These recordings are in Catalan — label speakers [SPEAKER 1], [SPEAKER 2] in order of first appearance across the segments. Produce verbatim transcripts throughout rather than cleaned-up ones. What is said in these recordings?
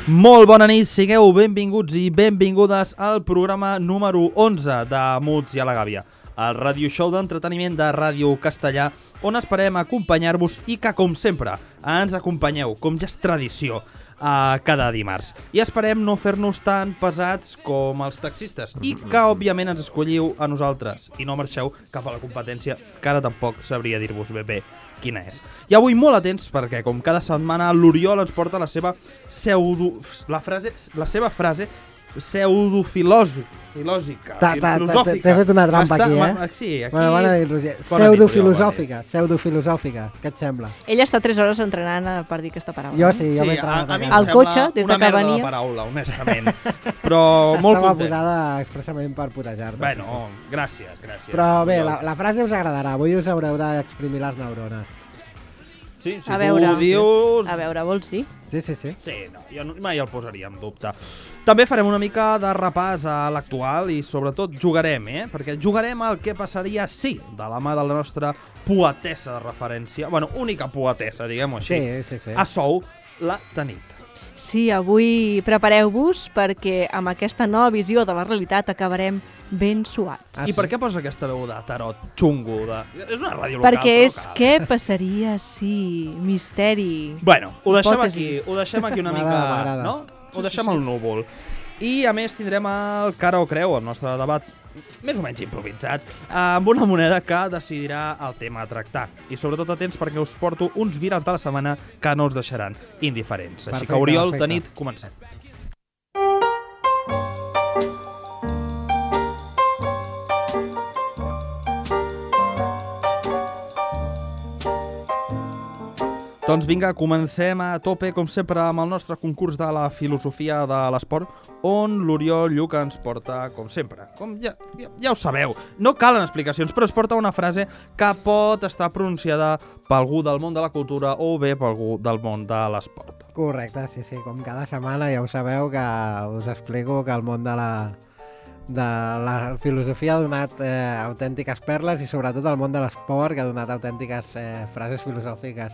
[SPEAKER 1] Molt bona nit, sigueu benvinguts i benvingudes al programa número onze de Muts i a la Gàbia, el radio show d'entreteniment de Ràdio Castellà, on esperem acompanyar-vos i que, com sempre, ens acompanyeu, com ja és tradició, a cada dimarts. I esperem no fer-nos tan pesats com els taxistes i que, òbviament, ens escolliu a nosaltres i no marxeu cap a la competència, que ara tampoc sabria dir-vos ben bé quina és. I avui molt atents perquè, com cada setmana, l'Oriol ens porta la seva pseudo... la frase... la seva frase pseudofilòsica.
[SPEAKER 2] T'he fet una trampa aquí, eh?
[SPEAKER 1] Sí, aquí...
[SPEAKER 2] Bueno, bona nit, Roger. Pseudofilosòfica, pseudofilosòfica. Què et sembla?
[SPEAKER 3] Ell està tres hores entrenant per dir aquesta paraula.
[SPEAKER 2] Jo sí, jo
[SPEAKER 1] sí,
[SPEAKER 2] m'he entrenat.
[SPEAKER 1] A, a mi
[SPEAKER 3] Al cotxe, des de que
[SPEAKER 1] venia... una merda de paraula, honestament. Però molt
[SPEAKER 2] Estava
[SPEAKER 1] content.
[SPEAKER 2] posada expressament per putejar-te.
[SPEAKER 1] Bueno, gràcies, gràcies.
[SPEAKER 2] Però bé, la, la frase us agradarà. Avui us haureu d'exprimir les neurones.
[SPEAKER 1] Sí, si
[SPEAKER 3] A veure,
[SPEAKER 1] tu dius...
[SPEAKER 3] A veure, vols dir?
[SPEAKER 2] Sí, sí, sí.
[SPEAKER 1] Sí, no, jo no, mai el posaria en dubte. També farem una mica de repàs a l'actual i sobretot jugarem, eh? Perquè jugarem al que passaria si, de la mà de la nostra poetessa de referència, bueno, única poetessa, diguem-ho així,
[SPEAKER 2] Sí, sí, sí.
[SPEAKER 1] a Sou, la Tanit.
[SPEAKER 3] Sí, avui prepareu-vos perquè amb aquesta nova visió de la realitat acabarem ben suats.
[SPEAKER 2] Ah,
[SPEAKER 1] I
[SPEAKER 2] sí?
[SPEAKER 1] per què posa aquesta veu de tarot xungo? De... És una ràdio local,
[SPEAKER 3] Perquè és
[SPEAKER 1] però cal.
[SPEAKER 3] què passaria si... Misteri...
[SPEAKER 1] Bueno, ho deixem aquí,
[SPEAKER 3] Hipòtesis.
[SPEAKER 1] ho deixem aquí una mica,
[SPEAKER 2] M'agrada, m'agrada.
[SPEAKER 1] no? Ho deixem al núvol. I a més tindrem el cara o creu, el nostre debat més o menys improvisat, amb una moneda que decidirà el tema a tractar. I sobretot atents perquè us porto uns virals de la setmana que no us deixaran indiferents. Així
[SPEAKER 2] Perfecte,
[SPEAKER 1] que, Oriol,
[SPEAKER 2] perfecte.
[SPEAKER 1] Tanit, comencem. Doncs vinga, comencem a tope, com sempre, amb el nostre concurs de la filosofia de l'esport, on l'Oriol Lluc ens porta, com sempre, com ja, ja, ja ho sabeu, no calen explicacions, però es porta una frase que pot estar pronunciada per algú del món de la cultura o bé per algú del món de l'esport.
[SPEAKER 2] Correcte, sí, sí. Com cada setmana ja ho sabeu que us explico que el món de la, de la filosofia ha donat eh, autèntiques perles i sobretot el món de l'esport que ha donat autèntiques eh, frases filosòfiques.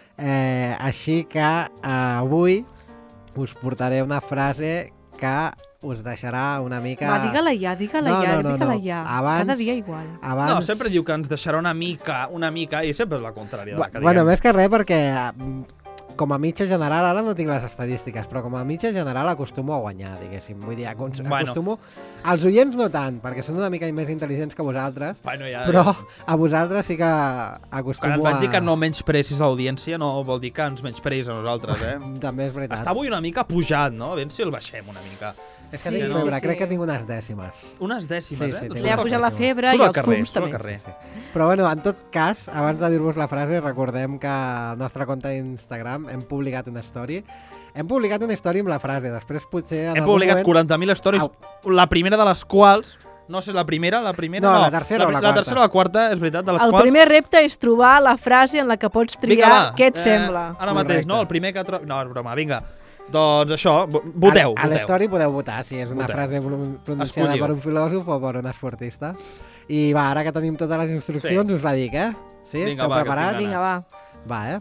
[SPEAKER 2] Eh, així que eh, avui us portaré una frase que us deixarà una mica...
[SPEAKER 3] Va, digue-la ja, digue-la
[SPEAKER 2] No,
[SPEAKER 3] ja,
[SPEAKER 2] no, no,
[SPEAKER 3] digue-la
[SPEAKER 2] no.
[SPEAKER 3] ja.
[SPEAKER 2] Abans-
[SPEAKER 3] Cada dia igual.
[SPEAKER 2] Abans...
[SPEAKER 1] No, sempre diu que ens deixarà una mica, una mica, i sempre és la contrària.
[SPEAKER 2] Bu-
[SPEAKER 1] de que
[SPEAKER 2] Bueno,
[SPEAKER 1] diguem.
[SPEAKER 2] més que res perquè mm, com a mitja general, ara no tinc les estadístiques, però com a mitja general acostumo a guanyar, diguéssim. Vull dir, acos-
[SPEAKER 1] Bueno.
[SPEAKER 2] acostumo... Els oients no tant, perquè són una mica més intel·ligents que vosaltres,
[SPEAKER 1] Bueno, ja,
[SPEAKER 2] però
[SPEAKER 1] ja.
[SPEAKER 2] a vosaltres sí que
[SPEAKER 1] Quan
[SPEAKER 2] acostumo
[SPEAKER 1] et vaig dir que
[SPEAKER 2] a...
[SPEAKER 1] no menysprecis l'audiència, no vol dir que ens menyspreïs a nosaltres, eh?
[SPEAKER 2] També és veritat.
[SPEAKER 1] Està avui una mica pujat, no? A veure si el baixem una mica.
[SPEAKER 2] És que
[SPEAKER 3] Sí,
[SPEAKER 2] tinc
[SPEAKER 1] no?
[SPEAKER 2] febre,
[SPEAKER 3] sí,
[SPEAKER 2] crec
[SPEAKER 3] sí.
[SPEAKER 2] que tinc unes dècimes.
[SPEAKER 1] Unes dècimes,
[SPEAKER 2] Sí,
[SPEAKER 1] eh?
[SPEAKER 2] sí,
[SPEAKER 1] Doncs
[SPEAKER 2] tinc
[SPEAKER 3] Li ha
[SPEAKER 2] unes
[SPEAKER 3] pujat la
[SPEAKER 2] dècimes.
[SPEAKER 3] febre
[SPEAKER 1] Surt
[SPEAKER 3] i
[SPEAKER 1] al
[SPEAKER 3] els
[SPEAKER 1] carrer,
[SPEAKER 3] fums
[SPEAKER 1] surt al
[SPEAKER 3] també.
[SPEAKER 1] carrer.
[SPEAKER 2] Sí, sí. Però bueno, en tot cas, abans de dir-vos la frase, recordem que al nostre compte d'Instagram hem publicat una story. Hem publicat una story amb la frase, després potser... en
[SPEAKER 1] Hem
[SPEAKER 2] algun
[SPEAKER 1] publicat
[SPEAKER 2] moment...
[SPEAKER 1] quaranta mil stories, la primera de les quals... No sé, la primera, la primera...
[SPEAKER 2] No, la tercera o la
[SPEAKER 1] la
[SPEAKER 2] quarta.
[SPEAKER 1] tercera o la quarta, és veritat, de les
[SPEAKER 3] El
[SPEAKER 1] quals...
[SPEAKER 3] primer repte és trobar la frase en la que pots triar
[SPEAKER 1] Vinga, va.
[SPEAKER 3] què et
[SPEAKER 1] eh,
[SPEAKER 3] sembla.
[SPEAKER 1] Ara mateix,
[SPEAKER 2] Correcte.
[SPEAKER 1] no? El primer que trobo... No, és broma, vinga. Doncs això, vo- voteu,
[SPEAKER 2] A, a
[SPEAKER 1] voteu.
[SPEAKER 2] l'story podeu votar si és una
[SPEAKER 1] Voteu.
[SPEAKER 2] frase pro- pronunciada
[SPEAKER 1] Escolliu.
[SPEAKER 2] per un filòsof o per un esportista. I va, ara que tenim totes les instruccions,
[SPEAKER 1] Sí.
[SPEAKER 2] us la dic, eh? Sí?
[SPEAKER 1] Vinga,
[SPEAKER 2] Esteu
[SPEAKER 1] va, que
[SPEAKER 2] preparats?
[SPEAKER 1] tinc
[SPEAKER 3] Vinga, va.
[SPEAKER 2] Va, eh?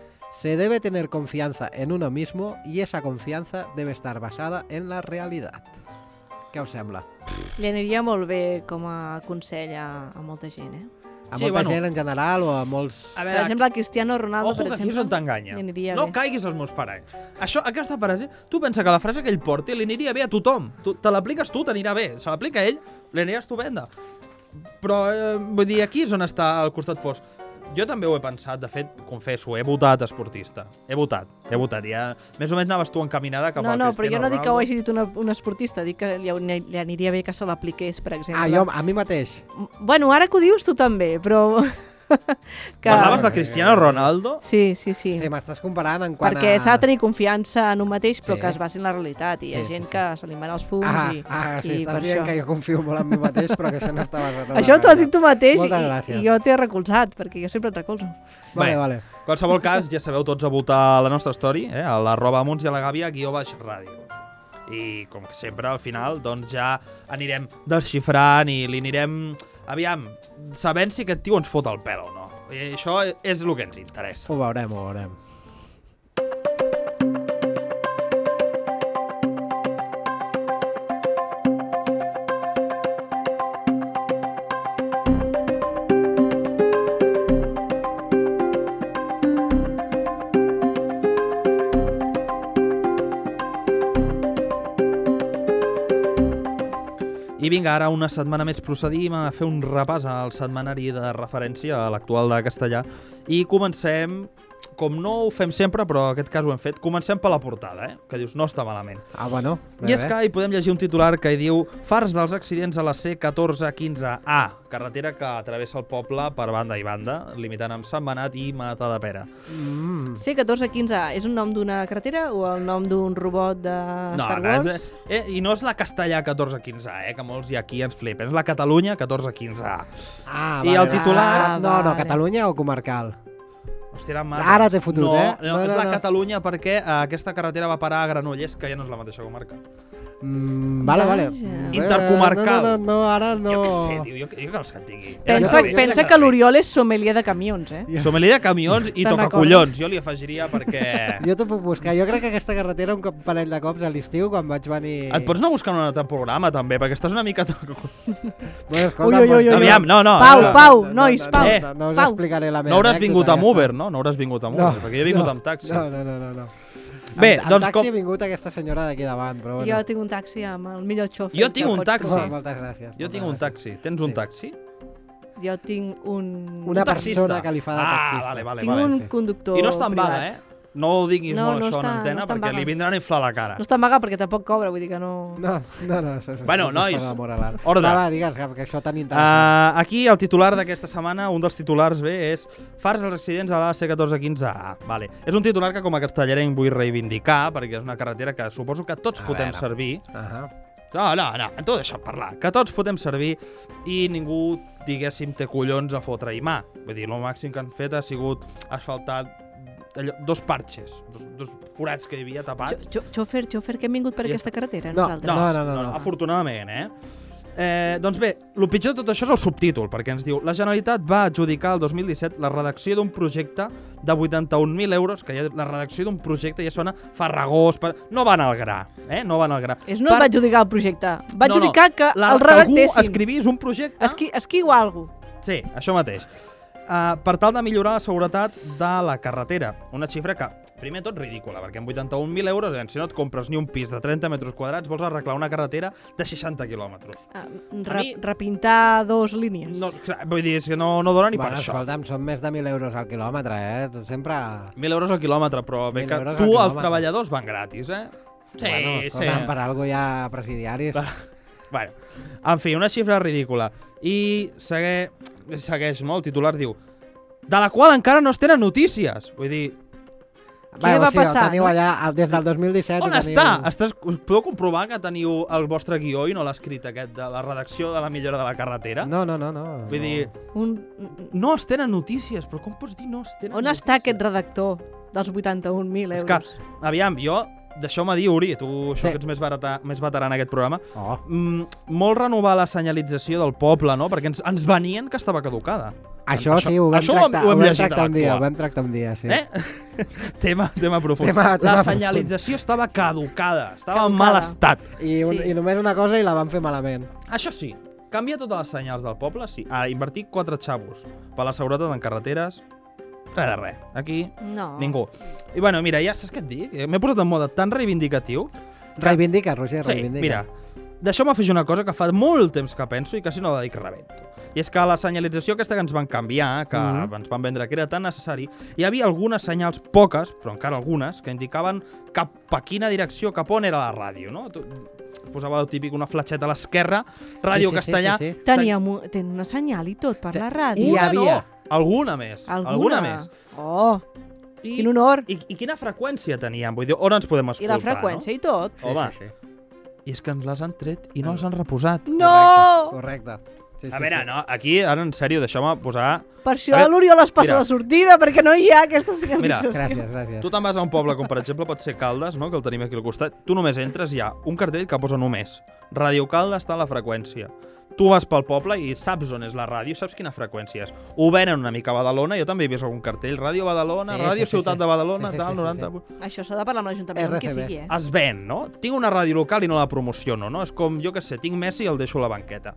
[SPEAKER 2] Se debe tener confianza en uno mismo y esa confianza debe estar basada en la realidad. Què us sembla?
[SPEAKER 3] Li aniria molt bé com a consell a, a molta gent, eh?
[SPEAKER 2] A
[SPEAKER 1] Sí,
[SPEAKER 2] molta
[SPEAKER 1] bueno.
[SPEAKER 2] gent en general o a molts...
[SPEAKER 1] A
[SPEAKER 3] Per
[SPEAKER 1] veure,
[SPEAKER 3] exemple, el Cristiano Ronaldo,
[SPEAKER 1] ojo,
[SPEAKER 3] per
[SPEAKER 1] que aquí
[SPEAKER 3] exemple,
[SPEAKER 1] és on t'enganya.
[SPEAKER 3] li aniria
[SPEAKER 1] No
[SPEAKER 3] bé.
[SPEAKER 1] caiguis als meus paranys. Això, aquesta frase, tu pensa que la frase que ell porti li aniria bé a tothom. Tu, te l'apliques tu, t'anirà bé. Se l'aplica ell, li anirà estupenda. Però, eh, vull dir, aquí és on està el costat fos. Jo també ho he pensat, de fet, confesso, he votat esportista. He votat, he votat. Ja, més o menys anaves tu encaminada cap
[SPEAKER 3] No,
[SPEAKER 1] al
[SPEAKER 3] no, però
[SPEAKER 1] Cristiano
[SPEAKER 3] jo no dic que ho
[SPEAKER 1] Ronaldo.
[SPEAKER 3] hagi dit una, un esportista, dic que li, li aniria bé que se l'apliqués, per exemple.
[SPEAKER 2] Ah, jo, a mi mateix.
[SPEAKER 3] Bueno, ara que ho dius tu també, però... que...
[SPEAKER 1] Parlaves de Cristiano Ronaldo?
[SPEAKER 3] Sí, sí, sí.
[SPEAKER 2] Sí, m'estàs comparant en quant
[SPEAKER 3] Perquè
[SPEAKER 2] a...
[SPEAKER 3] s'ha de tenir confiança en un mateix, però
[SPEAKER 2] Sí.
[SPEAKER 3] que es basi en la realitat. I hi ha
[SPEAKER 2] Sí, sí,
[SPEAKER 3] gent
[SPEAKER 2] sí.
[SPEAKER 3] que se li van els fums
[SPEAKER 2] Ah,
[SPEAKER 3] i,
[SPEAKER 2] ah, sí,
[SPEAKER 3] i
[SPEAKER 2] estàs
[SPEAKER 3] per
[SPEAKER 2] dient
[SPEAKER 3] això.
[SPEAKER 2] que jo confio molt en mi mateix, però que això no està basat en la
[SPEAKER 3] Això t'ho has dit
[SPEAKER 2] realitat.
[SPEAKER 3] tu mateix
[SPEAKER 2] Moltes
[SPEAKER 3] i,
[SPEAKER 2] gràcies.
[SPEAKER 3] i jo t'he recolzat, perquè jo sempre et recolzo.
[SPEAKER 2] Vale,
[SPEAKER 1] Bé.
[SPEAKER 2] vale.
[SPEAKER 1] En qualsevol cas, ja sabeu tots a votar a la nostra story, eh? a l'arroba Muns i a la Gàbia, guió baix ràdio. I, com que sempre, al final, doncs ja anirem desxifrant i li anirem, aviam, sabent si aquest tio ens fot el pèl o no. I això és el que ens interessa.
[SPEAKER 2] Ho veurem, ho veurem.
[SPEAKER 1] I vinga, ara una setmana més procedim a fer un repàs al setmanari de referència a l'actual de castellà i comencem, com no ho fem sempre, però en aquest cas ho hem fet, comencem per la portada, eh? Que dius, no està malament.
[SPEAKER 2] Ah, bueno.
[SPEAKER 1] I és que hi podem llegir un titular que hi diu fars dels accidents a la C catorze quinze A, carretera que travessa el poble per banda i banda, limitant amb Sant Benat i Matadepera.
[SPEAKER 2] Mm.
[SPEAKER 3] C catorze quinze A és un nom d'una carretera o el nom d'un robot de
[SPEAKER 1] No,
[SPEAKER 3] Star
[SPEAKER 1] no,
[SPEAKER 3] Wars?
[SPEAKER 1] és, eh, i no és la castellà catorze quinze A, eh, que molts hi aquí ens flipen, és la Catalunya catorze quinze A.
[SPEAKER 2] Ah,
[SPEAKER 1] I
[SPEAKER 2] vale,
[SPEAKER 1] el titular-
[SPEAKER 2] Ah, no, no,
[SPEAKER 3] vale.
[SPEAKER 2] Catalunya o comarcal?
[SPEAKER 1] Hòstia, eren mates.
[SPEAKER 2] Ara t'he fotut,
[SPEAKER 1] no,
[SPEAKER 2] eh?
[SPEAKER 1] No,
[SPEAKER 2] No,
[SPEAKER 1] és
[SPEAKER 2] no,
[SPEAKER 1] la
[SPEAKER 2] no.
[SPEAKER 1] Catalunya perquè eh, aquesta carretera va parar a Granollers, que ja no és la mateixa comarca.
[SPEAKER 2] Mm, vale, vale.
[SPEAKER 3] Vaja.
[SPEAKER 2] Eh,
[SPEAKER 1] Intercomarcal.
[SPEAKER 2] No, no, no, ara no.
[SPEAKER 1] Jo què sé, tio, jo, jo què vols que et digui?
[SPEAKER 3] Pensa,
[SPEAKER 2] Jo- jo-
[SPEAKER 3] pensa
[SPEAKER 2] jo-
[SPEAKER 3] que l'Oriol és sommelier de camions, eh?
[SPEAKER 2] Jo,
[SPEAKER 1] Sommelier de camions i
[SPEAKER 3] Te'n
[SPEAKER 1] tocacollons, jo li afegiria perquè...
[SPEAKER 2] jo t'ho puc buscar. Jo crec que aquesta carretera un cop, parell de cops a l'estiu, quan vaig venir...
[SPEAKER 1] Et pots anar buscant un altre programa, també, perquè estàs una mica...
[SPEAKER 2] Bueno, escolta,
[SPEAKER 3] Ui, ui, ui,
[SPEAKER 2] doncs-
[SPEAKER 3] ui.
[SPEAKER 1] Aviam, no, no.
[SPEAKER 3] Pau,
[SPEAKER 1] no,
[SPEAKER 3] Pau,
[SPEAKER 2] no,
[SPEAKER 3] nois,
[SPEAKER 2] no,
[SPEAKER 3] Pau.
[SPEAKER 1] Eh,
[SPEAKER 2] No, no us
[SPEAKER 3] Pau.
[SPEAKER 2] explicaré la meva
[SPEAKER 1] No hauràs
[SPEAKER 2] anècdota,
[SPEAKER 1] vingut
[SPEAKER 2] ja
[SPEAKER 1] amb
[SPEAKER 2] està.
[SPEAKER 1] Uber, no? No hauràs vingut amb Uber, perquè jo he vingut
[SPEAKER 2] no,
[SPEAKER 1] amb taxi.
[SPEAKER 2] No, no, no, no. no.
[SPEAKER 1] Bé,
[SPEAKER 2] amb,
[SPEAKER 1] doncs
[SPEAKER 2] amb taxi
[SPEAKER 1] com-
[SPEAKER 2] ha vingut aquesta senyora d'aquí davant, però bueno.
[SPEAKER 3] Jo tinc un taxi amb el millor xofer.
[SPEAKER 1] Jo tinc
[SPEAKER 3] que
[SPEAKER 1] un
[SPEAKER 3] pots
[SPEAKER 1] taxi.
[SPEAKER 3] trobar.
[SPEAKER 2] Oh, moltes gràcies.
[SPEAKER 1] Jo
[SPEAKER 2] moltes
[SPEAKER 1] tinc un
[SPEAKER 2] gràcies.
[SPEAKER 1] taxi. Tens un
[SPEAKER 2] Sí.
[SPEAKER 1] taxi?
[SPEAKER 3] Jo tinc un...
[SPEAKER 2] Una
[SPEAKER 1] Un taxista.
[SPEAKER 2] persona que li fa de
[SPEAKER 1] Ah,
[SPEAKER 2] taxista.
[SPEAKER 1] vale, vale,
[SPEAKER 3] tinc
[SPEAKER 1] vale.
[SPEAKER 3] un
[SPEAKER 2] sí.
[SPEAKER 3] conductor
[SPEAKER 1] I no està en
[SPEAKER 3] privat.
[SPEAKER 1] vaga, eh? No ho diguis
[SPEAKER 3] No,
[SPEAKER 1] molt
[SPEAKER 3] no
[SPEAKER 1] això en
[SPEAKER 3] està-
[SPEAKER 1] antena,
[SPEAKER 3] no està en
[SPEAKER 1] perquè
[SPEAKER 3] vaga.
[SPEAKER 1] li vindran a inflar la cara.
[SPEAKER 3] No està en vaga perquè tampoc cobra, vull dir que no...
[SPEAKER 2] No, no, no. Això, això,
[SPEAKER 1] Bueno,
[SPEAKER 2] això
[SPEAKER 1] nois,
[SPEAKER 2] és l'amor a l'art.
[SPEAKER 1] ordre.
[SPEAKER 2] Va, va, digues, que, que això tan interessant.
[SPEAKER 1] Uh, aquí el titular d'aquesta setmana, un dels titulars bé, és fars dels accidents a la C catorze quinze A. Vale. És un titular que com a castellerenc vull reivindicar, perquè és una carretera que suposo que tots
[SPEAKER 2] A
[SPEAKER 1] fotem
[SPEAKER 2] veure.
[SPEAKER 1] servir.
[SPEAKER 2] Uh -huh.
[SPEAKER 1] No, no, no, en tot això parlar. Que tots fotem servir i ningú, diguéssim, té collons a fotre-hi mà. Vull dir, el màxim que han fet ha sigut asfaltar allò, dos parxes, dos, dos forats que hi havia tapats.
[SPEAKER 3] Xo- xo- Xofer, xofer, que hem vingut per
[SPEAKER 1] Ja
[SPEAKER 3] aquesta carretera,
[SPEAKER 2] No,
[SPEAKER 3] nosaltres?
[SPEAKER 2] no, no, no, no.
[SPEAKER 1] Afortunadament, eh? Eh, doncs bé, el pitjor de tot això és el subtítol, perquè ens diu la Generalitat va adjudicar el dos mil disset la redacció d'un projecte de vuitanta-un mil euros, que ja, la redacció d'un projecte ja sona farragós, per... no van al gra, eh? No van al gra.
[SPEAKER 3] És no per... va adjudicar el projecte, va
[SPEAKER 1] No, no,
[SPEAKER 3] adjudicar que
[SPEAKER 1] la,
[SPEAKER 3] el
[SPEAKER 1] que algú
[SPEAKER 3] redactessin.
[SPEAKER 1] escrivís un projecte...
[SPEAKER 3] Esqui, esquiu algú.
[SPEAKER 1] Sí, això mateix. Uh, per tal de millorar la seguretat de la carretera. Una xifra que, primer tot, ridícula, perquè amb vuitanta-un mil euros, eh, si no et compres ni un pis de trenta metres quadrats, vols arreglar una carretera de seixanta quilòmetres.
[SPEAKER 3] Ah,
[SPEAKER 1] A
[SPEAKER 3] re,
[SPEAKER 1] mi-
[SPEAKER 3] repintar dos línies.
[SPEAKER 1] No, clar, vull dir, és que no, no dona ni
[SPEAKER 2] Bueno,
[SPEAKER 1] per això.
[SPEAKER 2] escolta'm, són més de mil euros al quilòmetre, eh? Tu sempre...
[SPEAKER 1] mil euros al quilòmetre, però bé
[SPEAKER 2] mil
[SPEAKER 1] que
[SPEAKER 2] euros al
[SPEAKER 1] tu, els
[SPEAKER 2] quilòmetre.
[SPEAKER 1] treballadors, van gratis, eh? Sí,
[SPEAKER 2] bueno,
[SPEAKER 1] sí.
[SPEAKER 2] escolta'm, per algo hi ha presidiaris.
[SPEAKER 1] Bueno, en fi, una xifra ridícula. I segue, segueix, no? El titular diu de la qual encara no es tenen notícies. Vull dir,
[SPEAKER 3] Què va passar,
[SPEAKER 2] Teniu
[SPEAKER 3] no?
[SPEAKER 2] allà, des del dos mil disset...
[SPEAKER 1] on
[SPEAKER 2] ho teniu...
[SPEAKER 1] està? Estàs, podeu comprovar que teniu el vostre guió i no l'ha escrit aquest de la redacció de la millora de la carretera?
[SPEAKER 2] No, no, no. no
[SPEAKER 1] Vull
[SPEAKER 2] no.
[SPEAKER 1] dir,
[SPEAKER 3] Un...
[SPEAKER 1] no es tenen notícies, però com pots dir no es tenen
[SPEAKER 3] On
[SPEAKER 1] notícies?
[SPEAKER 3] està aquest redactor dels vuitanta-un mil
[SPEAKER 1] És
[SPEAKER 3] euros?
[SPEAKER 1] que, aviam, jo, deixeu-me dir, Uri, tu això
[SPEAKER 2] Sí.
[SPEAKER 1] que ets més, barata, més veterà en aquest programa,
[SPEAKER 2] Oh.
[SPEAKER 1] mm, molt renovar la senyalització del poble, no? Perquè ens, ens venien que estava caducada.
[SPEAKER 2] Això,
[SPEAKER 1] Això-
[SPEAKER 2] sí, ho vam
[SPEAKER 1] això ho hem-
[SPEAKER 2] tractar,
[SPEAKER 1] ho
[SPEAKER 2] ho
[SPEAKER 1] hem
[SPEAKER 2] vam
[SPEAKER 1] llegit a
[SPEAKER 2] tractar un dia,
[SPEAKER 1] l'actual.
[SPEAKER 2] ho vam tractar un dia, sí.
[SPEAKER 1] Eh? tema, tema profund.
[SPEAKER 2] Tema- tema
[SPEAKER 1] la
[SPEAKER 2] profund.
[SPEAKER 1] senyalització estava caducada, estava en
[SPEAKER 3] Caducada.
[SPEAKER 1] mal estat.
[SPEAKER 2] I, un,
[SPEAKER 3] Sí.
[SPEAKER 2] I només una cosa i la van fer malament.
[SPEAKER 1] Això sí, canviar totes les senyals del poble, sí. A invertir quatre xavos per la seguretat en carreteres, res de res. Aquí,
[SPEAKER 3] No.
[SPEAKER 1] ningú. I bueno, mira, ja saps què et dic? M'he posat en mode tan reivindicatiu.
[SPEAKER 2] Reivindica, Roger,
[SPEAKER 1] Sí,
[SPEAKER 2] reivindica.
[SPEAKER 1] mira, deixeu-me afegir una cosa que fa molt temps que penso i que si no la dic rebento. I és que la senyalització aquesta que ens van canviar, que
[SPEAKER 2] Mhm.
[SPEAKER 1] ens van vendre que era tan necessari, hi havia algunes senyals, poques, però encara algunes, que indicaven cap a quina direcció, cap on era la ràdio, no? Tu- Posava el típic una fletxeta a l'esquerra, Ràdio
[SPEAKER 2] Sí, sí, sí,
[SPEAKER 1] Castellà...
[SPEAKER 2] sí, sí.
[SPEAKER 3] Teníem un, ten una senyal i tot per la ràdio.
[SPEAKER 2] Hi
[SPEAKER 1] Una
[SPEAKER 2] havia.
[SPEAKER 1] no, alguna més.
[SPEAKER 3] Alguna?
[SPEAKER 1] Alguna més.
[SPEAKER 3] Oh,
[SPEAKER 1] I,
[SPEAKER 3] quin honor.
[SPEAKER 1] I, I quina freqüència teníem? Vull dir, on ens podem
[SPEAKER 3] I
[SPEAKER 1] escoltar,
[SPEAKER 3] la freqüència i tot.
[SPEAKER 2] Sí,
[SPEAKER 1] Home.
[SPEAKER 2] sí, sí.
[SPEAKER 1] no? I és que ens les han tret i no les han reposat.
[SPEAKER 3] No!
[SPEAKER 2] Correcte. Sí, sí,
[SPEAKER 1] A veure,
[SPEAKER 2] sí.
[SPEAKER 1] no, aquí, ara en sèrio, deixeu-me posar...
[SPEAKER 3] Per
[SPEAKER 1] A
[SPEAKER 3] això
[SPEAKER 1] veure,
[SPEAKER 3] l'Oriol es passa
[SPEAKER 1] mira.
[SPEAKER 3] la sortida, perquè no hi ha aquesta senyalització.
[SPEAKER 2] Gràcies, gràcies.
[SPEAKER 1] Tu te'n vas a un poble com, per exemple, pot ser Caldes, no?, que el tenim aquí al costat. Tu només entres, hi ha un cartell que posa només Ràdio Caldes està a la freqüència. Tu vas pel poble i saps on és la ràdio, saps quina freqüència és. Ho venen una mica a Badalona, jo també he vist algun cartell, Ràdio Badalona,
[SPEAKER 2] Sí,
[SPEAKER 1] Ràdio
[SPEAKER 2] sí, sí,
[SPEAKER 1] Ciutat
[SPEAKER 2] sí.
[SPEAKER 1] de Badalona,
[SPEAKER 2] Sí, sí,
[SPEAKER 1] tal,
[SPEAKER 2] sí, sí,
[SPEAKER 1] noranta...
[SPEAKER 3] Això s'ha de parlar amb l'Ajuntament, amb qui
[SPEAKER 2] R C B.
[SPEAKER 3] sigui, eh?
[SPEAKER 1] Es ven, no? Tinc una ràdio local i no la promociono, no? És com, jo què sé, tinc Messi i el deixo a la banqueta.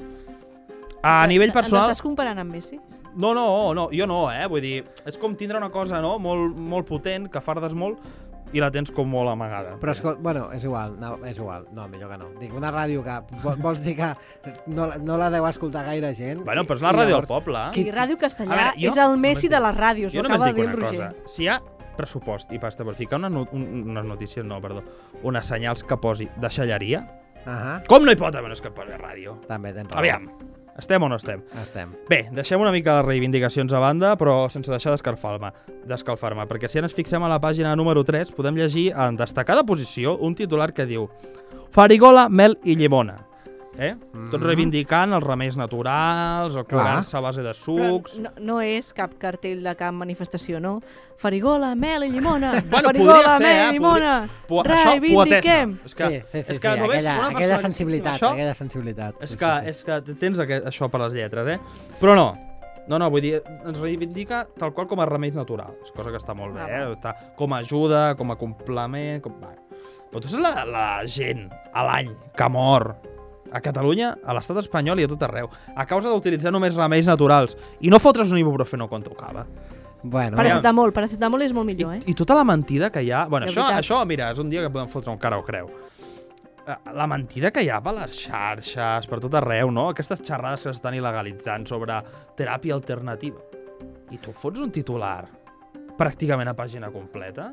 [SPEAKER 1] A nivell personal...
[SPEAKER 3] Ens estàs comparant amb Messi?
[SPEAKER 1] No, no, no, jo no, eh? Vull dir, és com tindre una cosa, no?, molt, molt potent, que fardes molt, i la tens com molt amagada.
[SPEAKER 2] Però, escolta, bueno, és igual, no, és igual, no, millor que no. Dic, una ràdio que vol- vols dir que no, no la deu escoltar gaire gent.
[SPEAKER 1] Bueno, però és
[SPEAKER 2] i-
[SPEAKER 1] la
[SPEAKER 2] i
[SPEAKER 1] ràdio del
[SPEAKER 2] llavors-
[SPEAKER 1] poble.
[SPEAKER 3] Sí, Ràdio Castellà
[SPEAKER 1] A veure, jo
[SPEAKER 3] és el
[SPEAKER 1] només
[SPEAKER 3] Messi
[SPEAKER 1] dic-
[SPEAKER 3] de les ràdios,
[SPEAKER 1] Jo
[SPEAKER 3] ho
[SPEAKER 1] només
[SPEAKER 3] acaba de
[SPEAKER 1] dic
[SPEAKER 3] dir el
[SPEAKER 1] una
[SPEAKER 3] Roger.
[SPEAKER 1] cosa. Si hi ha pressupost i pasta per ficar una, no, un, unes notícies, no, perdó, unes senyals que posi de xalleria,
[SPEAKER 2] Ahà,
[SPEAKER 1] com no hi pot haver un escapat de ràdio?
[SPEAKER 2] també tens raó.
[SPEAKER 1] Aviam, estem o no estem?
[SPEAKER 2] Estem.
[SPEAKER 1] Bé, deixem una mica les reivindicacions a banda, però sense deixar d'escalfar-me, d'escalfar-me, perquè si ens fixem a la pàgina número tres, podem llegir en destacada posició un titular que diu Farigola, mel i llimona. Eh?
[SPEAKER 2] Mhm.
[SPEAKER 1] Tot reivindicant els remeis naturals, o
[SPEAKER 2] Clar.
[SPEAKER 1] curar-se a base de
[SPEAKER 3] Però
[SPEAKER 1] sucs...
[SPEAKER 3] no, no és cap cartell de cap manifestació, no? Farigola, mel i llimona!
[SPEAKER 1] Bueno,
[SPEAKER 3] Farigola,
[SPEAKER 1] podria ser,
[SPEAKER 3] mel
[SPEAKER 1] eh?
[SPEAKER 3] i llimona!
[SPEAKER 1] Po això,
[SPEAKER 3] Reivindiquem!
[SPEAKER 1] poetessa. És que,
[SPEAKER 2] sí, sí, sí,
[SPEAKER 1] és que
[SPEAKER 2] sí,
[SPEAKER 1] només
[SPEAKER 2] aquella,
[SPEAKER 1] una
[SPEAKER 2] aquella
[SPEAKER 1] persona que-
[SPEAKER 2] sensibilitat,
[SPEAKER 1] això,
[SPEAKER 2] aquella sensibilitat.
[SPEAKER 1] És
[SPEAKER 2] sí,
[SPEAKER 1] que,
[SPEAKER 2] sí, sí.
[SPEAKER 1] és que tens aquest, això per les lletres, eh? Però no, no, no, vull dir, ens reivindica tal qual com a remeis naturals, cosa que està molt bé,
[SPEAKER 3] Ah,
[SPEAKER 1] eh?
[SPEAKER 3] va.
[SPEAKER 1] Està com a ajuda, com a complement... Com... Va. Però tu saps la, la gent a l'any que mor a Catalunya, a l'estat espanyol i a tot arreu, a causa d'utilitzar només remeis naturals i no fotre's un ibuprofeno quan tocava.
[SPEAKER 2] Bueno,
[SPEAKER 3] Paracetamol, paracetamol és molt millor,
[SPEAKER 1] I,
[SPEAKER 3] eh?
[SPEAKER 1] I tota la mentida que hi ha... Bueno,
[SPEAKER 3] De
[SPEAKER 1] això,
[SPEAKER 3] veritat.
[SPEAKER 1] això, mira, és un dia que podem fotre un cara o creu. Eh, La mentida que hi ha per les xarxes, per tot arreu, no? Aquestes xerrades que s'estan il·legalitzant sobre teràpia alternativa. I tu fots un titular pràcticament a pàgina completa?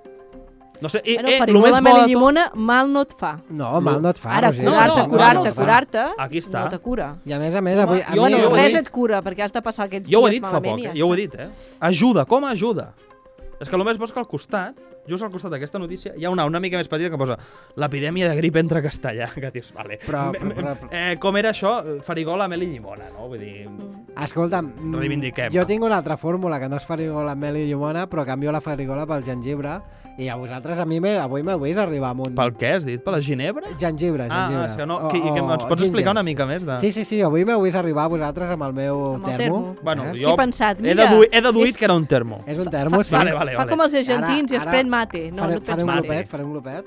[SPEAKER 1] No sé, i,
[SPEAKER 3] Bueno,
[SPEAKER 1] eh, el
[SPEAKER 3] farigola,
[SPEAKER 1] més bo
[SPEAKER 3] mel
[SPEAKER 1] de
[SPEAKER 3] i
[SPEAKER 1] tot...
[SPEAKER 3] llimona, mal no et fa.
[SPEAKER 2] no, mal no et fa,
[SPEAKER 3] Ara,
[SPEAKER 2] Roger.
[SPEAKER 3] curar-te,
[SPEAKER 1] no, no,
[SPEAKER 3] curar-te,
[SPEAKER 2] mal no et fa.
[SPEAKER 3] curar-te,
[SPEAKER 1] Aquí està.
[SPEAKER 3] no te cura.
[SPEAKER 2] I a més a més, avui, a
[SPEAKER 1] jo
[SPEAKER 2] mi...
[SPEAKER 1] no,
[SPEAKER 3] No,
[SPEAKER 1] ho he
[SPEAKER 3] res
[SPEAKER 1] dit.
[SPEAKER 3] et cura, perquè has de passar aquests
[SPEAKER 1] Jo ho he
[SPEAKER 3] dies
[SPEAKER 1] dit fa
[SPEAKER 3] malament
[SPEAKER 1] poc,
[SPEAKER 3] i
[SPEAKER 1] eh?
[SPEAKER 3] ja
[SPEAKER 1] jo ho he
[SPEAKER 3] està.
[SPEAKER 1] dit, eh? Ajuda, com a ajuda? És que el més bo és que al costat, just al costat d'aquesta notícia, hi ha una una mica més petita que posa l'epidèmia de grip entre castellà, que dius, vale.
[SPEAKER 2] Però- però- però- però-
[SPEAKER 1] Eh, com era això? Farigola, mel i llimona, no? Vull dir...
[SPEAKER 3] Mm.
[SPEAKER 2] Escolta'm, mm,
[SPEAKER 1] Reivindiquem.
[SPEAKER 2] jo tinc una altra fórmula, que no és farigola, mel i llimona, però canvio la farigola pel gengibre, i a vosaltres, a mi, me, avui m'heu vist arribar amb un...
[SPEAKER 1] Pel què has dit? Per la ginebra?
[SPEAKER 2] Gengibre,
[SPEAKER 1] Ah,
[SPEAKER 2] gengibre.
[SPEAKER 1] és que no...
[SPEAKER 2] O-
[SPEAKER 1] Que, que
[SPEAKER 2] o
[SPEAKER 1] ens pots
[SPEAKER 2] ginger.
[SPEAKER 1] explicar una mica més de...
[SPEAKER 2] Sí, sí, sí, avui m'heu vist arribar a vosaltres amb el meu
[SPEAKER 3] Amb el
[SPEAKER 2] termo.
[SPEAKER 3] termo.
[SPEAKER 1] Bueno,
[SPEAKER 2] eh?
[SPEAKER 3] Qui
[SPEAKER 1] jo
[SPEAKER 3] he pensat?
[SPEAKER 1] he
[SPEAKER 3] Mira,
[SPEAKER 1] deduït, he deduït
[SPEAKER 3] és-
[SPEAKER 1] que era un termo.
[SPEAKER 2] És un termo, sí.
[SPEAKER 1] Vale, vale,
[SPEAKER 3] Fa com els argentins
[SPEAKER 2] Ara-
[SPEAKER 3] i es
[SPEAKER 2] ara
[SPEAKER 3] pren mate. No,
[SPEAKER 2] faré,
[SPEAKER 3] no et
[SPEAKER 2] faré
[SPEAKER 3] prens
[SPEAKER 2] un
[SPEAKER 3] mate.
[SPEAKER 2] glopet, faré un glopet.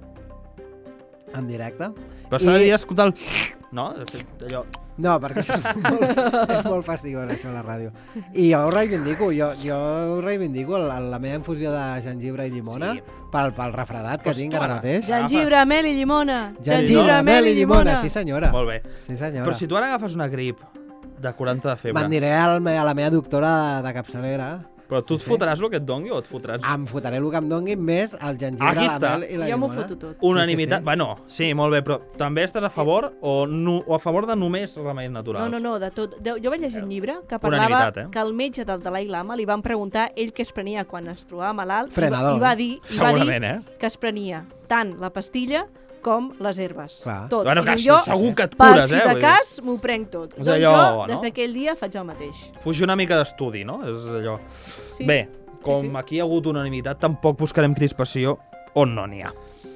[SPEAKER 2] En directe.
[SPEAKER 1] Però s'ha de
[SPEAKER 2] I-
[SPEAKER 1] dir escoltar el... No? Allò...
[SPEAKER 2] No, perquè això és molt, és molt fastigós, això, a la ràdio. I jo ho reivindico, jo, jo ho reivindico la, la meva infusió de gengibre i llimona
[SPEAKER 1] Sí.
[SPEAKER 2] pel, pel refredat que
[SPEAKER 1] Pues
[SPEAKER 2] tinc
[SPEAKER 1] tu
[SPEAKER 2] ara
[SPEAKER 1] ara-
[SPEAKER 2] mateix.
[SPEAKER 3] Gengibre, mel i llimona.
[SPEAKER 2] Gengibre, mel i llimona. Sí, senyora.
[SPEAKER 1] Molt bé.
[SPEAKER 2] Sí, senyora.
[SPEAKER 1] Però si tu ara agafes una grip de quaranta de febre,
[SPEAKER 2] Me'n diré al, me- a la meva doctora de, de capçalera.
[SPEAKER 1] però tu et
[SPEAKER 2] Sí, sí.
[SPEAKER 1] fotràs el que et dongui o et fotràs
[SPEAKER 2] Em fotré el que em dongui més el gengibre,
[SPEAKER 1] Aquí
[SPEAKER 2] la
[SPEAKER 1] està.
[SPEAKER 2] mel i la
[SPEAKER 3] Jo m'ho
[SPEAKER 2] llimona.
[SPEAKER 3] foto tot.
[SPEAKER 1] unanimitat?
[SPEAKER 2] sí, sí.
[SPEAKER 1] Bueno, sí, molt bé, però també estàs a favor o, nu, o a favor de només remeis naturals?
[SPEAKER 3] No, no, no, de tot. De, jo vaig llegir un llibre que parlava
[SPEAKER 1] Unanimitat, eh?
[SPEAKER 3] que el metge del Dalai Lama li van preguntar ell què es prenia quan es trobava malalt i va-
[SPEAKER 2] Frenador.
[SPEAKER 3] i va dir, i va dir
[SPEAKER 1] Segurament, eh?
[SPEAKER 3] que es prenia tant la pastilla com les herbes.
[SPEAKER 2] Clar.
[SPEAKER 3] Tot.
[SPEAKER 1] Bueno,
[SPEAKER 3] I
[SPEAKER 1] que
[SPEAKER 3] diu, jo,
[SPEAKER 1] segur que et
[SPEAKER 3] per
[SPEAKER 1] cures,
[SPEAKER 3] si
[SPEAKER 1] eh?
[SPEAKER 3] de
[SPEAKER 1] Vull dir,
[SPEAKER 3] cas, m'ho prenc tot.
[SPEAKER 1] És
[SPEAKER 3] Doncs
[SPEAKER 1] allò,
[SPEAKER 3] jo,
[SPEAKER 1] no?
[SPEAKER 3] des d'aquell dia, faig el mateix.
[SPEAKER 1] Fugir una mica d'estudi, no? És allò...
[SPEAKER 3] Sí.
[SPEAKER 1] Bé, com
[SPEAKER 3] sí.
[SPEAKER 1] aquí hi ha hagut unanimitat, tampoc buscarem crispació on no n'hi ha.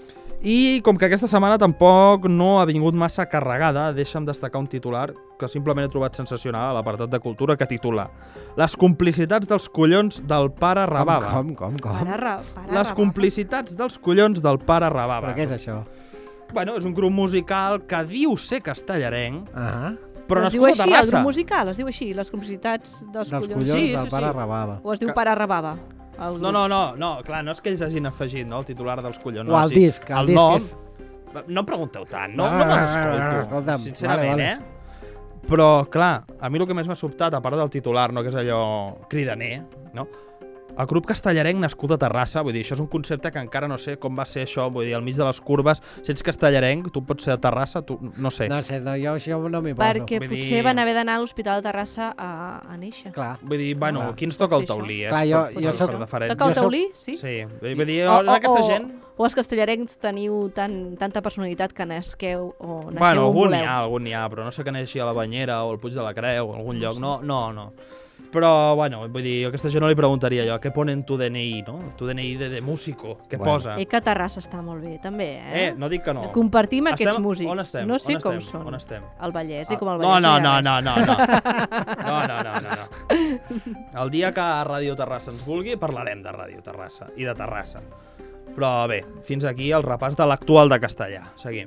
[SPEAKER 1] I com que aquesta setmana tampoc no ha vingut massa carregada, deixa'm destacar un titular que simplement he trobat sensacional a l'apartat de cultura, que titula Les complicitats dels collons del pare Rababa.
[SPEAKER 2] Com, com, com? com?
[SPEAKER 3] Para, ra, para,
[SPEAKER 1] Les
[SPEAKER 3] rababa.
[SPEAKER 1] complicitats dels collons del pare Rababa.
[SPEAKER 2] Però què és això?
[SPEAKER 1] Bueno, és un grup musical que diu ser castellarenc,
[SPEAKER 2] Ah,
[SPEAKER 1] però
[SPEAKER 3] Però es diu
[SPEAKER 1] nascut a
[SPEAKER 3] així, el
[SPEAKER 1] Terrassa.
[SPEAKER 3] grup musical, es diu així, les complicitats dels,
[SPEAKER 2] dels
[SPEAKER 3] collons.
[SPEAKER 2] collons
[SPEAKER 1] Sí,
[SPEAKER 2] del
[SPEAKER 1] sí,
[SPEAKER 2] pare
[SPEAKER 1] sí.
[SPEAKER 2] Rababa.
[SPEAKER 3] O es diu
[SPEAKER 1] Que-
[SPEAKER 3] Pare Rababa. el
[SPEAKER 1] No,
[SPEAKER 3] grup.
[SPEAKER 1] no, no, no, clar, no és que ells hagin afegit, no, el titular dels collons.
[SPEAKER 2] O
[SPEAKER 1] no,
[SPEAKER 2] el
[SPEAKER 1] sí,
[SPEAKER 2] disc, el disc
[SPEAKER 1] nom,
[SPEAKER 2] és-
[SPEAKER 1] No em pregunteu tant, no,
[SPEAKER 2] Ah,
[SPEAKER 1] no me'ls
[SPEAKER 2] ah,
[SPEAKER 1] escolto,
[SPEAKER 2] escolta'm,
[SPEAKER 1] sincerament,
[SPEAKER 2] vale, vale.
[SPEAKER 1] eh? Però, clar, a mi el que més m'ha sobtat, a part del titular, no, que és allò cridaner, no? El grup castellarenc nascut a Terrassa, vull dir, això és un concepte que encara no sé com va ser això, vull dir, al mig de les curves, si ets castellarenc, tu pots ser a Terrassa, tu, no sé.
[SPEAKER 2] No sé, no, jo això no m'hi poso.
[SPEAKER 3] Perquè
[SPEAKER 1] Vull
[SPEAKER 3] potser
[SPEAKER 1] dir-
[SPEAKER 3] van haver d'anar a l'Hospital de Terrassa a, a néixer.
[SPEAKER 2] Clar.
[SPEAKER 1] Vull dir, bueno,
[SPEAKER 2] Clar.
[SPEAKER 1] qui ens toca el
[SPEAKER 3] Pot ser
[SPEAKER 1] taulí, eh?
[SPEAKER 2] Clar, jo-
[SPEAKER 1] Per-
[SPEAKER 2] jo
[SPEAKER 1] per-
[SPEAKER 2] soc-
[SPEAKER 1] per deferència.
[SPEAKER 3] Toca el
[SPEAKER 2] Jo soc-
[SPEAKER 3] taulí? Sí.
[SPEAKER 1] Sí, vull dir, jo, aquesta gent...
[SPEAKER 3] o els castellarencs teniu tan, tanta personalitat que nasqueu o naixeu
[SPEAKER 1] Bueno,
[SPEAKER 3] on
[SPEAKER 1] algun n'hi
[SPEAKER 3] voleu.
[SPEAKER 1] ha, algun n'hi ha, però no sé que neixi a la Banyera o al Puig de la Creu o algun lloc, no, no, no. Però, bueno, vull dir, a aquesta gent no li preguntaria jo, què pone en tu D N I, no? Tu D N I de, de músico, què
[SPEAKER 2] Bueno.
[SPEAKER 1] posa?
[SPEAKER 3] Eh, que Terrassa està molt bé, també, eh?
[SPEAKER 1] Eh, no dic que no.
[SPEAKER 3] Compartim aquests
[SPEAKER 1] Estem-
[SPEAKER 3] músics.
[SPEAKER 1] On estem?
[SPEAKER 3] No sé
[SPEAKER 1] on
[SPEAKER 3] com
[SPEAKER 1] estem?
[SPEAKER 3] són.
[SPEAKER 1] On estem?
[SPEAKER 3] El Vallès, i com el
[SPEAKER 1] No,
[SPEAKER 3] Vallès
[SPEAKER 1] no,
[SPEAKER 3] hi
[SPEAKER 1] no,
[SPEAKER 3] ha
[SPEAKER 1] no,
[SPEAKER 3] res.
[SPEAKER 1] no, no. No, no, no, no, no. El dia que Ràdio Terrassa ens vulgui, parlarem de Ràdio Terrassa i de Terrassa. Però bé, fins aquí el repàs de l'actual de castellà. Seguim.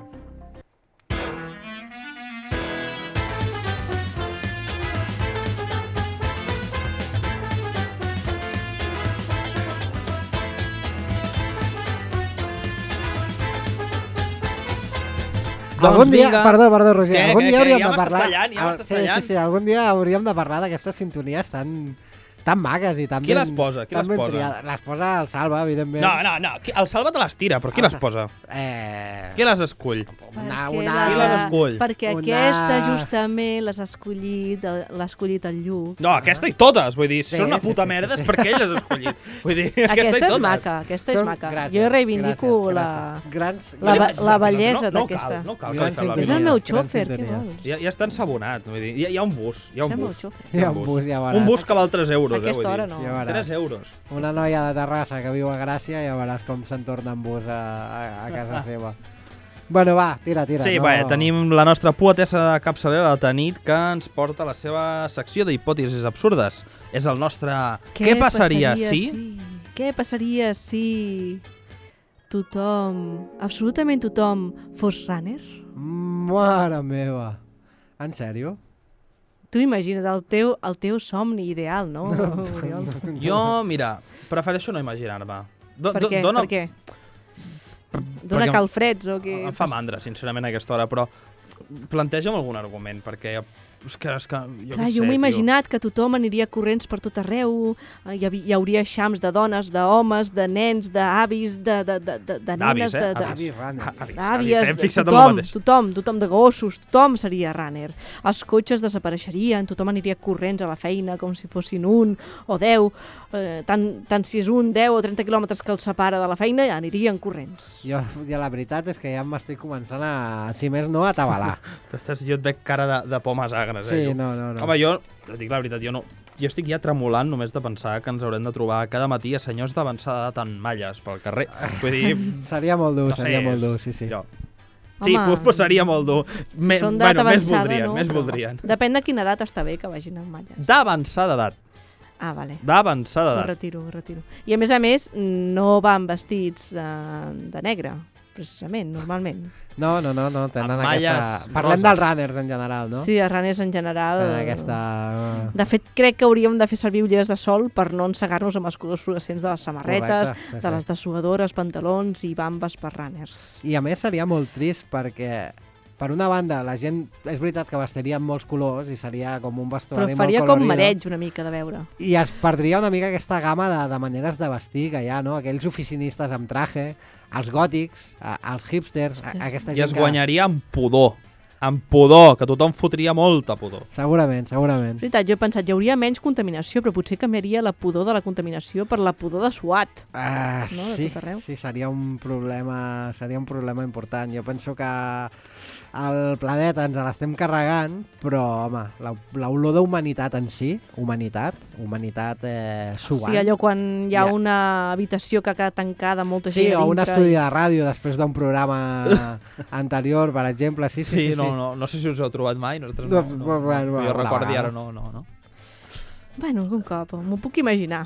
[SPEAKER 2] Algun dia,
[SPEAKER 1] vinga.
[SPEAKER 2] perdó, perdó, Roger,
[SPEAKER 1] Què,
[SPEAKER 2] algun
[SPEAKER 1] què,
[SPEAKER 2] dia
[SPEAKER 1] què?
[SPEAKER 2] hauríem
[SPEAKER 1] Ja
[SPEAKER 2] de
[SPEAKER 1] m'estàs
[SPEAKER 2] parlar...
[SPEAKER 1] tallant, ja m'estàs
[SPEAKER 2] sí,
[SPEAKER 1] tallant.
[SPEAKER 2] Sí, sí, algun dia hauríem de parlar d'aquestes sintonies tan, tan magues i tan
[SPEAKER 1] Qui
[SPEAKER 2] ben...
[SPEAKER 1] les posa? Qui
[SPEAKER 2] tan
[SPEAKER 1] les
[SPEAKER 2] ben
[SPEAKER 1] posa?
[SPEAKER 2] triades. Les posa el Salva, evidentment.
[SPEAKER 1] No, no, no, qui- el Salva te les tira, però qui les posa?
[SPEAKER 2] Eh...
[SPEAKER 1] Qui les escull?
[SPEAKER 2] Una,
[SPEAKER 3] Perquè
[SPEAKER 2] una...
[SPEAKER 1] Qui les escull?
[SPEAKER 3] Perquè
[SPEAKER 2] Una-
[SPEAKER 3] aquesta justament l'has escollit, eh, l'ha escollit el Lluc.
[SPEAKER 1] No, aquesta i totes, vull dir, si
[SPEAKER 2] Sí,
[SPEAKER 1] són una
[SPEAKER 2] sí,
[SPEAKER 1] puta
[SPEAKER 2] sí,
[SPEAKER 1] merda
[SPEAKER 2] sí,
[SPEAKER 1] és
[SPEAKER 2] sí.
[SPEAKER 1] perquè ell les ha escollit. Vull dir, aquesta,
[SPEAKER 3] Aquesta
[SPEAKER 1] i
[SPEAKER 3] és
[SPEAKER 1] totes.
[SPEAKER 3] maca, aquesta és
[SPEAKER 2] Són-
[SPEAKER 3] maca.
[SPEAKER 2] gràcies,
[SPEAKER 3] Jo reivindico
[SPEAKER 2] gràcies,
[SPEAKER 3] la,
[SPEAKER 2] gràcies. Grans,
[SPEAKER 3] la,
[SPEAKER 2] grans-
[SPEAKER 3] ba- la bellesa
[SPEAKER 1] no, no
[SPEAKER 3] d'aquesta.
[SPEAKER 1] cal, no cal que
[SPEAKER 2] Grans
[SPEAKER 1] li fem la
[SPEAKER 3] És
[SPEAKER 1] vida.
[SPEAKER 3] el meu
[SPEAKER 2] Grans
[SPEAKER 3] xòfer, què
[SPEAKER 2] sintonies.
[SPEAKER 3] vols?
[SPEAKER 1] Ja, ja està ensabonat, vull dir, hi ha, hi ha un bus, hi ha
[SPEAKER 3] És
[SPEAKER 1] un
[SPEAKER 3] el meu
[SPEAKER 1] bus.
[SPEAKER 3] xòfer.
[SPEAKER 2] Hi ha un bus, ja veuràs.
[SPEAKER 1] Un bus que val tres euros,
[SPEAKER 3] A aquesta
[SPEAKER 1] eh, vull
[SPEAKER 3] hora
[SPEAKER 1] dir.
[SPEAKER 3] no.
[SPEAKER 2] Ja veuràs.
[SPEAKER 1] tres euros.
[SPEAKER 2] Una noia de Terrassa que viu a Gràcia, ja veuràs com se'n torna en bus a, a, a casa seva. Bueno, va, tira, tira.
[SPEAKER 1] Sí,
[SPEAKER 2] no...
[SPEAKER 1] bé, tenim la nostra poetessa de capçalera, la Tanit, que ens porta la seva secció d'hipòtesis absurdes. És el nostre... Què, passaria, si...
[SPEAKER 3] Què passaria si tothom, absolutament tothom, fos runner?
[SPEAKER 2] Mare meva. En sèrio?
[SPEAKER 3] Tu imagina't el teu, el teu somni ideal, no? Oriol?
[SPEAKER 1] Jo, mira, prefereixo no imaginar-me. Do-
[SPEAKER 3] Per
[SPEAKER 1] do-
[SPEAKER 3] què?
[SPEAKER 1] dona-
[SPEAKER 3] Per què? Dona
[SPEAKER 1] Perquè
[SPEAKER 3] calfreds o què?
[SPEAKER 1] Em fa mandra, sincerament, a aquesta hora, però planteja'm algun argument, perquè és que, és que jo
[SPEAKER 3] Clar,
[SPEAKER 1] què sé,
[SPEAKER 3] jo m'he
[SPEAKER 1] tio.
[SPEAKER 3] imaginat que tothom aniria corrents per tot arreu, eh, hi, havi- hi hauria eixams de dones, d'homes, de nens, d'avis, de, de, de, de, de
[SPEAKER 1] D'avis,
[SPEAKER 3] nenes,
[SPEAKER 1] eh?
[SPEAKER 3] de, de,
[SPEAKER 2] Avis runners.
[SPEAKER 1] Avis,
[SPEAKER 3] d'àvies,
[SPEAKER 1] avis, hem
[SPEAKER 3] de-
[SPEAKER 1] fixat en el
[SPEAKER 3] tothom,
[SPEAKER 1] mateix.
[SPEAKER 3] tothom, tothom de gossos, tothom seria runner. Els cotxes desapareixerien, tothom aniria corrents a la feina com si fossin un o deu, eh, tant, tant si és un, deu o trenta quilòmetres que els separa de la feina, ja anirien corrents.
[SPEAKER 2] Jo, ja la veritat és que ja m'estic començant a, si més no, a tabalar.
[SPEAKER 1] T'estàs, jo et veig cara de, de pomes agres, eh?
[SPEAKER 2] Sí,
[SPEAKER 1] jo.
[SPEAKER 2] no, no, no.
[SPEAKER 1] Home, jo, et dic la veritat, jo no... Jo estic ja tremolant només de pensar que ens haurem de trobar cada matí a senyors d'avançada edat en malles pel carrer. Vull dir...
[SPEAKER 2] Seria molt dur,
[SPEAKER 1] no sé,
[SPEAKER 2] seria molt dur,
[SPEAKER 1] és-
[SPEAKER 2] sí, sí.
[SPEAKER 1] Jo. Sí,
[SPEAKER 3] Home,
[SPEAKER 1] pues, seria molt dur.
[SPEAKER 3] Si
[SPEAKER 1] Me,
[SPEAKER 3] són d'edat
[SPEAKER 1] bueno, més
[SPEAKER 3] avançada,
[SPEAKER 1] voldrien,
[SPEAKER 3] no,
[SPEAKER 1] més
[SPEAKER 3] però
[SPEAKER 1] voldrien.
[SPEAKER 3] Depèn de quina edat està bé que vagin amb malles.
[SPEAKER 1] D'avançada edat.
[SPEAKER 3] Ah, vale.
[SPEAKER 1] D'avançada
[SPEAKER 3] Ho
[SPEAKER 1] edat.
[SPEAKER 3] retiro, ho retiro. I a més a més, no van vestits eh, de negre, precisament, normalment.
[SPEAKER 2] No, no, no, no tenen
[SPEAKER 1] Amb
[SPEAKER 2] aquesta...
[SPEAKER 1] malles
[SPEAKER 2] Parlem
[SPEAKER 1] roses.
[SPEAKER 2] dels runners en general, no?
[SPEAKER 3] Sí, els runners en general...
[SPEAKER 2] Tenen aquesta...
[SPEAKER 3] De fet, crec que hauríem de fer servir ulleres de sol per no encegar-nos amb els colors fluorescents de les samarretes,
[SPEAKER 2] Correcte, sí,
[SPEAKER 3] de
[SPEAKER 2] sí.
[SPEAKER 3] les dessuadores, pantalons i bambes per runners.
[SPEAKER 2] I a més seria molt trist perquè, per una banda, la gent, és veritat que vestiria amb molts colors i seria com un
[SPEAKER 3] Però
[SPEAKER 2] vestuari molt
[SPEAKER 3] faria
[SPEAKER 2] colorido.
[SPEAKER 3] com mareig una mica de veure.
[SPEAKER 2] I es perdria una mica aquesta gamma de, de maneres de vestir que hi ha, no? Aquells oficinistes amb traje, els gòtics, a, els hipsters, a,
[SPEAKER 3] Hòstia.
[SPEAKER 2] aquesta
[SPEAKER 1] I
[SPEAKER 2] gent
[SPEAKER 1] es
[SPEAKER 2] que...
[SPEAKER 1] guanyaria amb pudor. Amb pudor, que tothom fotria molta pudor.
[SPEAKER 2] Segurament, segurament.
[SPEAKER 3] És veritat, jo he pensat, hi hauria menys contaminació, però potser canviaria la pudor de la contaminació per la pudor de suat.
[SPEAKER 2] Ah,
[SPEAKER 3] No, de
[SPEAKER 2] sí,
[SPEAKER 3] tot arreu.
[SPEAKER 2] sí, seria un problema, seria un problema important. Jo penso que el planeta ens l'estem carregant, però, home, la- l'olor d'humanitat en si, humanitat, humanitat eh, suant.
[SPEAKER 3] Sí, allò quan hi ha
[SPEAKER 2] Ja.
[SPEAKER 3] una habitació que queda tancada, molta
[SPEAKER 2] Sí,
[SPEAKER 3] gent a
[SPEAKER 2] o un
[SPEAKER 3] dintre
[SPEAKER 2] estudi
[SPEAKER 3] i-
[SPEAKER 2] de ràdio després d'un programa anterior, per exemple. Sí, sí, sí. sí,
[SPEAKER 1] no,
[SPEAKER 2] sí.
[SPEAKER 1] no, no sé si us heu trobat mai, nosaltres
[SPEAKER 2] No,
[SPEAKER 1] no. no,
[SPEAKER 2] bueno,
[SPEAKER 1] no,
[SPEAKER 2] bueno,
[SPEAKER 1] jo
[SPEAKER 2] una
[SPEAKER 1] recordi
[SPEAKER 2] vegada.
[SPEAKER 1] ara no, no, no.
[SPEAKER 3] Bueno, algun cop, m'ho puc imaginar.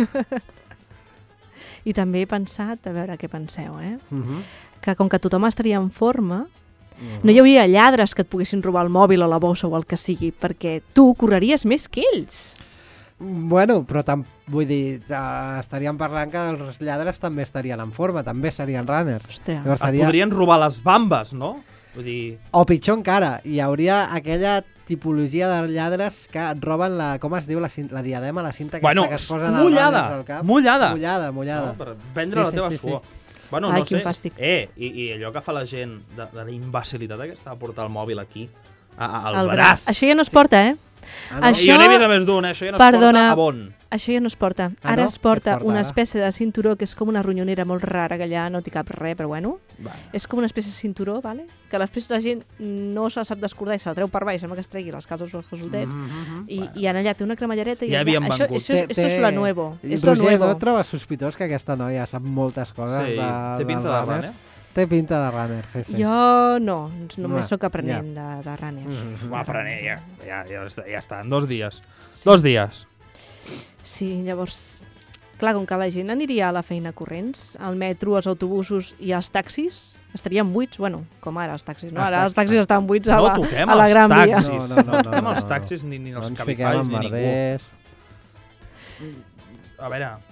[SPEAKER 3] I també he pensat, a veure què penseu, eh?
[SPEAKER 2] Mhm.
[SPEAKER 3] Que com que tothom estaria en forma,
[SPEAKER 2] Mhm.
[SPEAKER 3] no hi hauria lladres que et poguessin robar el mòbil o la bossa o el que sigui, perquè tu correries més que ells.
[SPEAKER 2] Bueno, però tam, vull dir, eh, estaríem parlant que els lladres també estarien en forma, també serien runners.
[SPEAKER 3] Ostres,
[SPEAKER 2] Llavors
[SPEAKER 1] Et
[SPEAKER 2] seria...
[SPEAKER 1] podrien robar les bambes, no? Vull dir...
[SPEAKER 2] O pitjor encara, hi hauria aquella tipologia de lladres que et roben la, com es diu, la, cin- la diadema, la cinta aquesta
[SPEAKER 1] Bueno,
[SPEAKER 2] que es posen
[SPEAKER 1] mullada,
[SPEAKER 2] als runners al cap.
[SPEAKER 1] mullada.
[SPEAKER 2] Mullada, mullada.
[SPEAKER 1] No? Per vendre
[SPEAKER 2] Sí,
[SPEAKER 1] la
[SPEAKER 2] sí,
[SPEAKER 1] teva
[SPEAKER 2] sí,
[SPEAKER 1] suor.
[SPEAKER 2] sí.
[SPEAKER 1] Bueno,
[SPEAKER 3] Ai,
[SPEAKER 1] no
[SPEAKER 3] quin
[SPEAKER 1] sé.
[SPEAKER 3] fàstic.
[SPEAKER 1] Eh, i, i allò que fa la gent de, de la imbecilitat aquesta de portar el mòbil aquí, a, a, al
[SPEAKER 3] el
[SPEAKER 1] braç.
[SPEAKER 3] Això ja no es porta, eh?
[SPEAKER 2] Ah, no?
[SPEAKER 3] Això-
[SPEAKER 1] I jo n'he vist a més d'un, eh? Això ja no
[SPEAKER 3] Perdona.
[SPEAKER 1] es porta a bon.
[SPEAKER 3] Això ja no es porta.
[SPEAKER 2] Ah,
[SPEAKER 3] Ara
[SPEAKER 2] no?
[SPEAKER 3] es porta
[SPEAKER 2] Què es porta
[SPEAKER 3] una
[SPEAKER 2] ara?
[SPEAKER 3] espècie de cinturó que és com una ronyonera molt rara, que allà no t'hi cap res, però bueno.
[SPEAKER 1] Vale.
[SPEAKER 3] És com una espècie de cinturó, vale? Que després la gent no se la sap descordar i se la treu per baix, sembla que es tregui les calces o els casoltets.
[SPEAKER 2] Mhm, mhm.
[SPEAKER 3] I, I en allà té una cremallereta i
[SPEAKER 1] Ja
[SPEAKER 3] allà...
[SPEAKER 1] havíem
[SPEAKER 3] Això,
[SPEAKER 1] vengut.
[SPEAKER 3] això, és,
[SPEAKER 2] Té-
[SPEAKER 3] això és
[SPEAKER 2] té-
[SPEAKER 3] la nuevo.
[SPEAKER 2] I,
[SPEAKER 3] És lo
[SPEAKER 2] Roger,
[SPEAKER 3] nuevo.
[SPEAKER 2] no et trobes sospitós que aquesta noia sap moltes coses
[SPEAKER 1] Sí,
[SPEAKER 2] de,
[SPEAKER 1] té pinta
[SPEAKER 2] dels
[SPEAKER 1] de
[SPEAKER 2] runners?
[SPEAKER 1] runner.
[SPEAKER 2] Té pinta de runner, sí, sí.
[SPEAKER 3] Jo no, només
[SPEAKER 2] Va,
[SPEAKER 3] sóc aprenent de, de runner.
[SPEAKER 2] Mhm.
[SPEAKER 1] Va, aprenent, ja, ja, ja, està, ja està, en dos dies. Dos dies.
[SPEAKER 3] Sí, llavors, clar, com que la gent aniria a la feina corrents, al metro, als autobusos i als taxis, estarien buits, bueno, com ara els taxis, no?
[SPEAKER 2] Els
[SPEAKER 3] Ara els
[SPEAKER 2] taxis.
[SPEAKER 3] taxis estan buits a
[SPEAKER 1] No
[SPEAKER 3] la,
[SPEAKER 1] toquem
[SPEAKER 3] a la
[SPEAKER 1] els
[SPEAKER 3] Gran Via.
[SPEAKER 1] taxis.
[SPEAKER 2] No, no, no, no,
[SPEAKER 1] toquem
[SPEAKER 2] no,
[SPEAKER 1] els
[SPEAKER 2] no.
[SPEAKER 1] taxis ni, ni
[SPEAKER 2] No
[SPEAKER 1] els
[SPEAKER 2] ens fiquem
[SPEAKER 1] cabifalls
[SPEAKER 2] en
[SPEAKER 1] ni ningú.
[SPEAKER 2] merders.
[SPEAKER 1] A veure,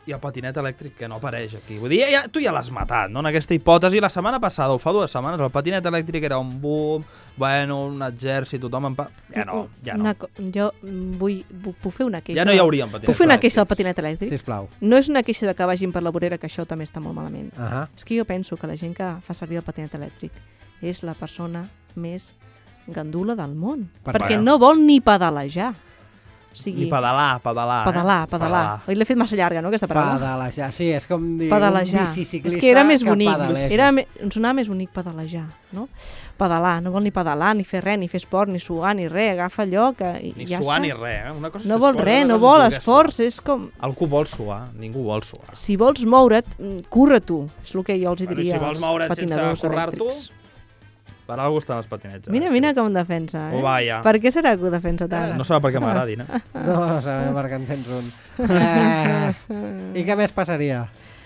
[SPEAKER 1] I el patinet elèctric que no apareix aquí. Vull dir, ja, tu ja l'has matat, no? En aquesta hipòtesi, la setmana passada, o fa dues setmanes, el patinet elèctric era un boom, bueno, un exèrcit, tothom en pa... Ja no, ja no.
[SPEAKER 3] Una, jo vull, puc fer una queixa.
[SPEAKER 1] Ja no hi hauria un patinet
[SPEAKER 3] elèctric. Puc fer una
[SPEAKER 1] elèctrics.
[SPEAKER 3] queixa al patinet elèctric?
[SPEAKER 2] Sisplau.
[SPEAKER 3] No és una queixa de que vagin per la vorera, que això també està molt malament.
[SPEAKER 2] Uh -huh.
[SPEAKER 3] És que jo penso que la gent que fa servir el patinet elèctric és la persona més gandula del món.
[SPEAKER 2] Per
[SPEAKER 3] perquè
[SPEAKER 1] part.
[SPEAKER 3] no vol ni pedalejar. O sigui,
[SPEAKER 1] Ni pedalar, pedalar.
[SPEAKER 3] pedalar,
[SPEAKER 1] eh?
[SPEAKER 3] pedalar. Oi, l'he fet massa llarga, no, aquesta paraula?
[SPEAKER 2] Pedalejar, sí, és com dir
[SPEAKER 3] Pedalejar.
[SPEAKER 2] un biciciclista
[SPEAKER 3] És que era més bonic,
[SPEAKER 2] pedaleja.
[SPEAKER 3] era me... em sonava més bonic pedalejar, no? Pedalar, no vol ni pedalar, ni fer res, ni fer esport, ni suar, ni res, agafa allò que... I
[SPEAKER 1] Ni
[SPEAKER 3] ja
[SPEAKER 1] suar
[SPEAKER 3] està.
[SPEAKER 1] ni res, eh? Una cosa és
[SPEAKER 3] No
[SPEAKER 1] fer
[SPEAKER 3] vol
[SPEAKER 1] esport,
[SPEAKER 3] res,
[SPEAKER 1] una
[SPEAKER 3] no
[SPEAKER 1] cosa
[SPEAKER 3] vol
[SPEAKER 1] és voler
[SPEAKER 3] esforç,
[SPEAKER 1] suar.
[SPEAKER 3] és com...
[SPEAKER 1] Algú vol suar, ningú vol suar.
[SPEAKER 3] Si vols moure't, curra tu, és el que jo els
[SPEAKER 1] Bueno,
[SPEAKER 3] diria
[SPEAKER 1] si vols
[SPEAKER 3] als
[SPEAKER 1] moure't sense
[SPEAKER 3] patinadors
[SPEAKER 1] currar-t'ho,
[SPEAKER 3] elèctrics.
[SPEAKER 1] per algú estan els patinets.
[SPEAKER 3] Mira, mira com defensa, eh?
[SPEAKER 1] Oh, vaja.
[SPEAKER 3] Per què serà que ho defensa tant?
[SPEAKER 1] No sabeu per què m'agradin, eh?
[SPEAKER 2] No sabem per què en tens un. Eh, I què més passaria?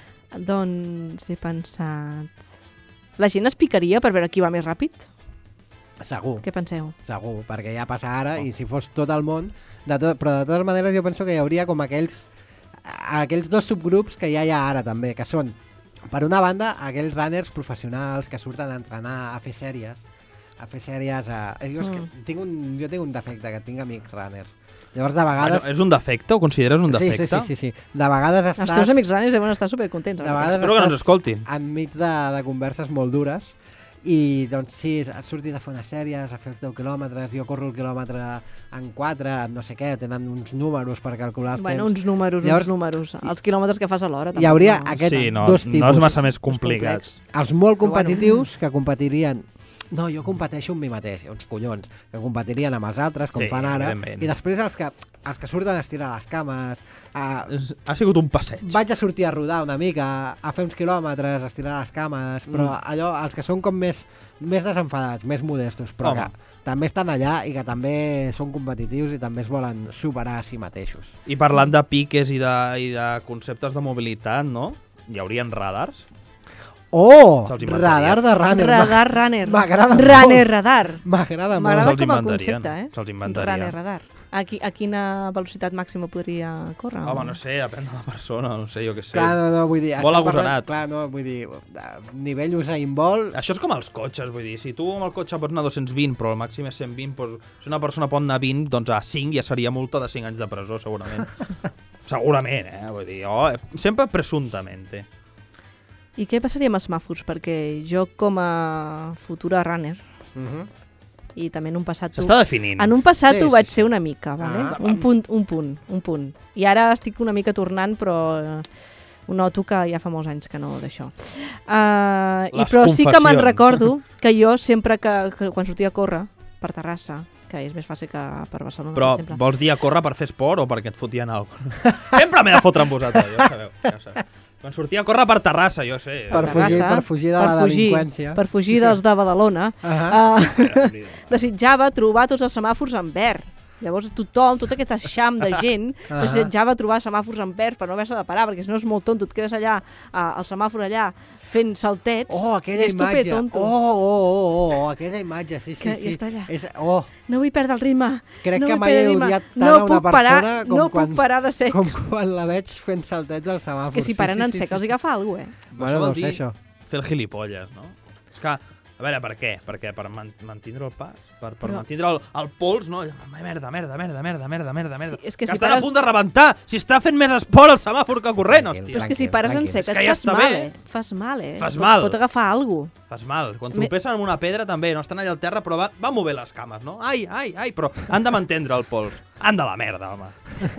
[SPEAKER 3] Doncs he pensat... La gent es picaria per veure qui va més ràpid?
[SPEAKER 2] Segur.
[SPEAKER 3] Què penseu?
[SPEAKER 2] Segur, perquè ja passa ara i si fos tot el món, de tot, però de totes maneres jo penso que hi hauria com aquells aquells dos subgrups que ja hi ha ara també, que són, per una banda, aquells runners professionals que surten a entrenar, a fer sèries, a fer sèries, a... Jo, és que
[SPEAKER 3] Mm.
[SPEAKER 2] tinc un, jo tinc un defecte, que tinc amics runners. Llavors, de
[SPEAKER 1] Bueno,
[SPEAKER 2] vegades...
[SPEAKER 1] és un defecte? Ho consideres un
[SPEAKER 2] sí,
[SPEAKER 1] defecte?
[SPEAKER 2] sí, sí, sí, sí. De vegades estàs...
[SPEAKER 3] Els teus amics runners deuen estar supercontents.
[SPEAKER 2] De
[SPEAKER 3] ara.
[SPEAKER 2] vegades
[SPEAKER 1] Espero que no ens
[SPEAKER 2] estàs
[SPEAKER 1] escoltin.
[SPEAKER 2] enmig de, de converses molt dures i doncs sí, has sortit a fer unes sèries, a fer els deu quilòmetres, jo corro el quilòmetre en quatre, no sé què, tenen uns números per calcular els
[SPEAKER 3] Bueno,
[SPEAKER 2] temps.
[SPEAKER 3] uns números,
[SPEAKER 2] Llavors-
[SPEAKER 3] uns números. Els quilòmetres que fas a l'hora.
[SPEAKER 2] Hi
[SPEAKER 3] tampoc
[SPEAKER 2] hauria
[SPEAKER 3] no.
[SPEAKER 2] aquests
[SPEAKER 1] Sí, no,
[SPEAKER 2] dos tipus.
[SPEAKER 1] no és massa més complicats.
[SPEAKER 2] Els molt
[SPEAKER 3] Però bueno.
[SPEAKER 2] competitius que competirien... No, jo competeixo amb mi mateix, uns collons, que competirien amb els altres, com
[SPEAKER 1] Sí,
[SPEAKER 2] fan ara,
[SPEAKER 1] evidentment.
[SPEAKER 2] i després els que, els que surten a estirar les cames, a,
[SPEAKER 1] És- Ha sigut un passeig.
[SPEAKER 2] vaig a sortir a rodar una mica, a fer uns quilòmetres, a estirar les cames, però
[SPEAKER 1] Mm.
[SPEAKER 2] allò, els que són com més, més desenfadats, més modestos, però
[SPEAKER 1] Home.
[SPEAKER 2] que també estan allà i que també són competitius i també es volen superar a si mateixos.
[SPEAKER 1] I parlant de piques i de, i de conceptes de mobilitat, no? Hi haurien radars?
[SPEAKER 2] Oh!
[SPEAKER 1] Se'ls inventaria.
[SPEAKER 2] Radar de runner.
[SPEAKER 3] Radar, runner.
[SPEAKER 2] M'agrada
[SPEAKER 3] Runner,
[SPEAKER 2] molt.
[SPEAKER 3] radar.
[SPEAKER 2] M'agrada molt.
[SPEAKER 3] M'agrada
[SPEAKER 1] Se'ls
[SPEAKER 3] com a
[SPEAKER 1] inventarien,
[SPEAKER 3] concepte, eh?
[SPEAKER 1] se'ls inventarien.
[SPEAKER 3] Runner, radar. A, qui, a quina velocitat màxima podria córrer?
[SPEAKER 1] Home, no sé, depèn de la persona, no sé, jo què sé.
[SPEAKER 2] Clar, no, no, vull dir...
[SPEAKER 1] Molt
[SPEAKER 2] estem parlant-
[SPEAKER 1] agosarat.
[SPEAKER 2] Clar, no, vull dir, de nivell Usain Bolt...
[SPEAKER 1] Això és com els cotxes, vull dir, si tu amb el cotxe pots anar a dos-cents vint, però el màxim és cent vint, doncs, si una persona pot anar a vint, doncs a cinc ja seria multa de cinc anys de presó, segurament. Segurament, eh? Vull dir, oh, sempre presumptament. Eh?
[SPEAKER 3] I què passaria amb els semàfors? Perquè jo, com a futura runner,
[SPEAKER 2] Uh -huh.
[SPEAKER 3] i també en un passat... ho-
[SPEAKER 1] S'està definint.
[SPEAKER 3] En un passat
[SPEAKER 2] Sí,
[SPEAKER 3] ho
[SPEAKER 2] sí,
[SPEAKER 3] vaig
[SPEAKER 2] sí.
[SPEAKER 3] ser una mica, vale?
[SPEAKER 2] Ah,
[SPEAKER 3] un punt, un punt, un punt. I ara estic una mica tornant, però eh, ho noto que ja fa molts anys que no d'això. Uh, I
[SPEAKER 1] Les
[SPEAKER 3] però sí que me'n
[SPEAKER 1] confessions.
[SPEAKER 3] recordo que jo sempre que, que quan sortia a córrer per Terrassa, que és més fàcil que per Barcelona,
[SPEAKER 1] Però
[SPEAKER 3] per exemple.
[SPEAKER 1] vols dir a córrer per fer esport o perquè et fotien alguna cosa? Sempre m'he de fotre amb vosaltres, ja ho sabeu. Ja ho sabeu. Quan sortia a córrer per Terrassa, jo sé.
[SPEAKER 2] Per fugir,
[SPEAKER 3] Terrassa,
[SPEAKER 2] per fugir de
[SPEAKER 3] per
[SPEAKER 2] la
[SPEAKER 3] fugir,
[SPEAKER 2] delinqüència.
[SPEAKER 3] Per fugir dels de Badalona,
[SPEAKER 2] Ahà.
[SPEAKER 3] uh, desitjava trobar tots els semàfors en verd. Llavors tothom, tot aquest eixam de gent,
[SPEAKER 2] Ahà.
[SPEAKER 3] desitjava trobar semàfors en verd per no haver-se de parar, perquè si no és molt tonto, et quedes allà, uh, al semàfor allà, fent saltets.
[SPEAKER 2] Oh, aquella
[SPEAKER 3] i és tu
[SPEAKER 2] imatge.
[SPEAKER 3] fer tonto.
[SPEAKER 2] Oh, oh, oh, oh, oh, aquella imatge, sí, sí,
[SPEAKER 3] Que
[SPEAKER 2] sí.
[SPEAKER 3] ja està allà.
[SPEAKER 2] És, oh,
[SPEAKER 3] No vull perdre el ritme.
[SPEAKER 2] crec
[SPEAKER 3] no
[SPEAKER 2] que
[SPEAKER 3] vull
[SPEAKER 2] mai
[SPEAKER 3] perdre
[SPEAKER 2] he
[SPEAKER 3] el ritme.
[SPEAKER 2] odiat tant
[SPEAKER 3] no
[SPEAKER 2] a una
[SPEAKER 3] puc parar,
[SPEAKER 2] persona com
[SPEAKER 3] no
[SPEAKER 2] quan,
[SPEAKER 3] puc parar de sec.
[SPEAKER 2] com quan la veig fent saltets al semàfor.
[SPEAKER 3] És que si
[SPEAKER 2] Sí,
[SPEAKER 3] paren
[SPEAKER 2] sí,
[SPEAKER 3] en
[SPEAKER 2] sí,
[SPEAKER 3] sec
[SPEAKER 2] sí,
[SPEAKER 3] els
[SPEAKER 2] sí.
[SPEAKER 3] agafa alguna cosa, eh?
[SPEAKER 2] Bueno, no ho sé, això.
[SPEAKER 1] Fer el gilipolles, no? És que, a veure, per què? Per què? Per man mantindre el pas? Per, per
[SPEAKER 3] Però-
[SPEAKER 1] mantindre el, el pols, no? Merda, merda, merda, merda, merda, merda, merda.
[SPEAKER 3] Sí, és que si
[SPEAKER 1] estan
[SPEAKER 3] pares-
[SPEAKER 1] a punt de rebentar! Si està fent més esport el semàfor que corrent,
[SPEAKER 2] Tranquil,
[SPEAKER 1] hòstia.
[SPEAKER 3] Però és que si
[SPEAKER 2] Tranquil,
[SPEAKER 3] pares en
[SPEAKER 2] tranquil.
[SPEAKER 3] sec
[SPEAKER 1] És
[SPEAKER 3] et
[SPEAKER 1] que ja
[SPEAKER 3] fas
[SPEAKER 1] està
[SPEAKER 3] mal,
[SPEAKER 1] bé.
[SPEAKER 3] eh? Et fas mal, eh?
[SPEAKER 1] Fas
[SPEAKER 3] Pot-
[SPEAKER 1] mal.
[SPEAKER 3] Pot agafar alguna cosa.
[SPEAKER 1] Fas mal. Quan
[SPEAKER 3] Me-
[SPEAKER 1] tropecen amb una pedra també, no estan allà al terra, però va, va mover les cames, no? Ai, ai, ai, però han de mantindre el pols. Han de la merda, home.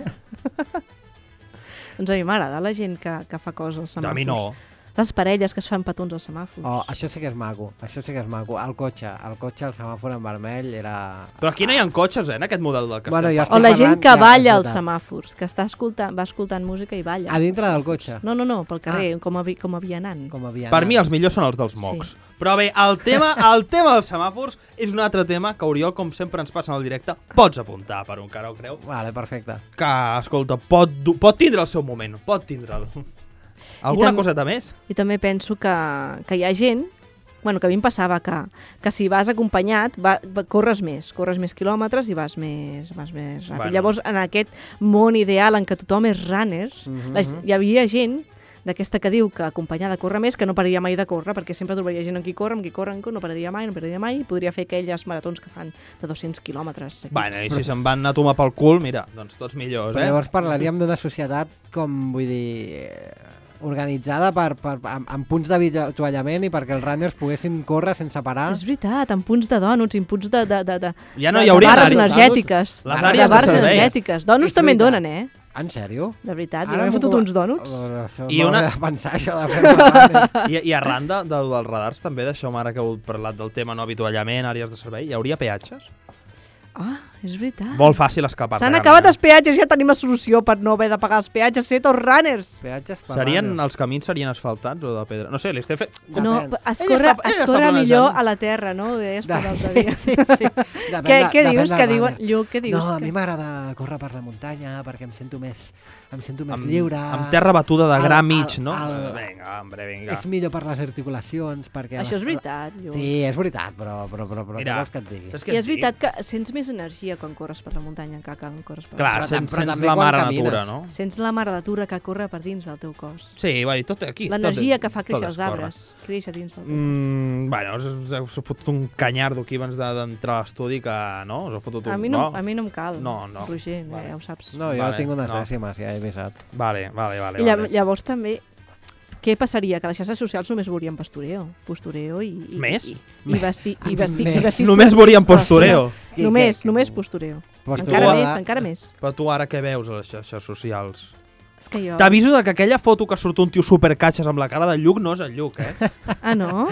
[SPEAKER 3] Doncs a mi m'agrada la gent que, que fa coses als semàfors.
[SPEAKER 1] A mi no.
[SPEAKER 3] Les parelles que es fan petons als semàfors.
[SPEAKER 2] Oh, això sí que és maco, això sí que és maco. El cotxe, el cotxe, el semàfor en vermell era...
[SPEAKER 1] Però aquí no hi ha cotxes, eh, en aquest model del que
[SPEAKER 2] Bueno,
[SPEAKER 1] estem
[SPEAKER 2] jo
[SPEAKER 1] parlant.
[SPEAKER 3] O la
[SPEAKER 2] estic
[SPEAKER 3] gent
[SPEAKER 2] parlant-
[SPEAKER 3] que
[SPEAKER 2] ja,
[SPEAKER 3] balla
[SPEAKER 2] és
[SPEAKER 3] als
[SPEAKER 2] veritat.
[SPEAKER 3] semàfors, que està escoltant, va escoltant música i balla.
[SPEAKER 2] A dintre del cotxe,
[SPEAKER 3] No, no, no, pel carrer, ah. com, a, vi- com a vianant.
[SPEAKER 2] com havia
[SPEAKER 1] Per
[SPEAKER 2] anat.
[SPEAKER 1] mi els millors són els dels mocs. Sí. Però bé, el tema, el tema dels semàfors és un altre tema que, Oriol, com sempre ens passa en el directe, pots apuntar per un cara o creu.
[SPEAKER 2] Vale, perfecte.
[SPEAKER 1] Que, escolta, pot, du- pot tindre el seu moment, pot tindre'l. Alguna
[SPEAKER 3] tam-
[SPEAKER 1] coseta més?
[SPEAKER 3] I també penso que, que hi ha gent Bueno, que a mi em passava que, que si vas acompanyat, va, va, corres més, corres més quilòmetres i vas més, vas més ràpid.
[SPEAKER 1] Bueno.
[SPEAKER 3] Llavors, en aquest món ideal en què tothom és runners,
[SPEAKER 2] Mhm.
[SPEAKER 3] la, hi havia gent d'aquesta que diu que acompanyada corre més, que no pararia mai de córrer, perquè sempre trobaria gent amb qui corre, amb qui corre, amb qui no pararia mai, no pararia mai, i podria fer aquelles maratons que fan de dos-cents quilòmetres seguits.
[SPEAKER 1] Bueno, i si se'n van anar a tomar pel cul, mira, doncs tots millors,
[SPEAKER 2] Però
[SPEAKER 1] eh?
[SPEAKER 2] llavors parlaríem d'una societat com, vull dir, eh, organitzada per, per, amb, amb punts d'avituallament i perquè els runners poguessin córrer sense parar.
[SPEAKER 3] És veritat, amb punts de dònuts, amb punts de, de, de, de,
[SPEAKER 1] Ja no
[SPEAKER 3] de,
[SPEAKER 1] hi hauria
[SPEAKER 3] de barres
[SPEAKER 1] àrees.
[SPEAKER 3] energètiques.
[SPEAKER 1] Les
[SPEAKER 3] de
[SPEAKER 1] àrees de
[SPEAKER 3] barres
[SPEAKER 1] servei.
[SPEAKER 3] energètiques. Dònuts
[SPEAKER 2] És
[SPEAKER 3] també en
[SPEAKER 2] veritat.
[SPEAKER 3] donen, eh?
[SPEAKER 2] En sèrio?
[SPEAKER 3] De veritat, jo
[SPEAKER 2] Ara
[SPEAKER 3] m'he
[SPEAKER 2] m'ho
[SPEAKER 3] fotut
[SPEAKER 2] com-
[SPEAKER 3] uns dònuts.
[SPEAKER 2] Oh, això
[SPEAKER 1] I
[SPEAKER 2] m'ho
[SPEAKER 1] una-
[SPEAKER 2] he de pensar, això de fer
[SPEAKER 1] I, I arran de, de, dels radars també, deixeu-me ara que heu parlat del tema no avituallament, àrees de servei, hi hauria peatges?
[SPEAKER 3] Ah, és veritat.
[SPEAKER 1] Molt fàcil escapar.
[SPEAKER 3] S'han acabat els peatges, ja tenim la solució per no haver de pagar els peatges, ser tots runners.
[SPEAKER 2] Peatges per
[SPEAKER 1] Serien,
[SPEAKER 2] runners.
[SPEAKER 1] els camins serien asfaltats o de pedra? No sé, li estem fent...
[SPEAKER 3] No,
[SPEAKER 2] Depèn.
[SPEAKER 3] es
[SPEAKER 1] Ella
[SPEAKER 3] corre,
[SPEAKER 1] està- ella
[SPEAKER 3] es
[SPEAKER 1] està
[SPEAKER 3] corre
[SPEAKER 1] planejant.
[SPEAKER 3] millor a la terra, no? Ho deies tu
[SPEAKER 2] De-
[SPEAKER 3] l'altre dia.
[SPEAKER 2] Sí, sí. Depèn
[SPEAKER 3] Què,
[SPEAKER 2] de-
[SPEAKER 3] què
[SPEAKER 2] depèn
[SPEAKER 3] dius?
[SPEAKER 2] del
[SPEAKER 3] Què diuen?
[SPEAKER 2] runner.
[SPEAKER 3] Lluc, què dius?
[SPEAKER 2] No, a mi
[SPEAKER 3] Que-
[SPEAKER 2] m'agrada córrer per la muntanya perquè em sento més, em sento més
[SPEAKER 1] Amb,
[SPEAKER 2] lliure.
[SPEAKER 1] amb terra batuda de
[SPEAKER 2] Al-
[SPEAKER 1] gra
[SPEAKER 2] al-
[SPEAKER 1] mig, no?
[SPEAKER 2] al-
[SPEAKER 1] Vinga, hombre, vinga.
[SPEAKER 2] És millor per les articulacions. Perquè
[SPEAKER 3] Això és
[SPEAKER 2] les-
[SPEAKER 3] veritat, Lluc.
[SPEAKER 2] Sí, és veritat, però, però, però, però
[SPEAKER 1] Mira,
[SPEAKER 2] què vols que et digui?
[SPEAKER 1] saps què
[SPEAKER 3] I
[SPEAKER 1] et
[SPEAKER 3] és
[SPEAKER 1] dic?
[SPEAKER 3] veritat que sents més energia quan corres per la muntanya que quan corres per
[SPEAKER 1] Clar,
[SPEAKER 3] la
[SPEAKER 2] Però
[SPEAKER 1] sents,
[SPEAKER 2] tam- però
[SPEAKER 1] sents
[SPEAKER 2] també
[SPEAKER 1] la
[SPEAKER 2] quan
[SPEAKER 1] mare
[SPEAKER 2] camines.
[SPEAKER 1] natura, no?
[SPEAKER 3] Sents la maratura que corre per dins del teu cos.
[SPEAKER 1] Sí, va, i tot aquí.
[SPEAKER 3] L'energia
[SPEAKER 1] tot,
[SPEAKER 3] que fa
[SPEAKER 1] tot
[SPEAKER 3] créixer
[SPEAKER 1] es
[SPEAKER 3] els
[SPEAKER 1] corre.
[SPEAKER 3] arbres. Créixer dins del teu cos.
[SPEAKER 1] Mm, bueno, us, us heu fotut un canyardo aquí abans de- d'entrar a l'estudi que, no? Us heu fotut un...
[SPEAKER 3] A mi no, a mi no em cal,
[SPEAKER 1] No, no.
[SPEAKER 3] Roger,
[SPEAKER 1] Vale.
[SPEAKER 3] ja ho saps.
[SPEAKER 2] No, jo
[SPEAKER 1] Vale,
[SPEAKER 2] tinc unes
[SPEAKER 1] no.
[SPEAKER 2] dècimes, ja he avisat.
[SPEAKER 1] Vale, vale, vale.
[SPEAKER 3] I llav
[SPEAKER 1] vale.
[SPEAKER 3] llavors també, què passaria? Que les xarxes socials només veurien postureo. Postureo i... i
[SPEAKER 1] Més?
[SPEAKER 3] I, i, vestir, i, vestir,
[SPEAKER 2] Més.
[SPEAKER 3] i vestir
[SPEAKER 1] Només veuríem postureo.
[SPEAKER 2] Què-
[SPEAKER 3] Només,
[SPEAKER 2] què-
[SPEAKER 3] només postureo.
[SPEAKER 2] Postureo
[SPEAKER 3] Encara
[SPEAKER 2] de-
[SPEAKER 3] més, encara més.
[SPEAKER 1] Però tu ara què veus a les xarxes socials?
[SPEAKER 3] És que jo...
[SPEAKER 1] T'aviso de que aquella foto que surt un tio supercatxes amb la cara de Lluc no és el Lluc, eh?
[SPEAKER 3] Ah, no?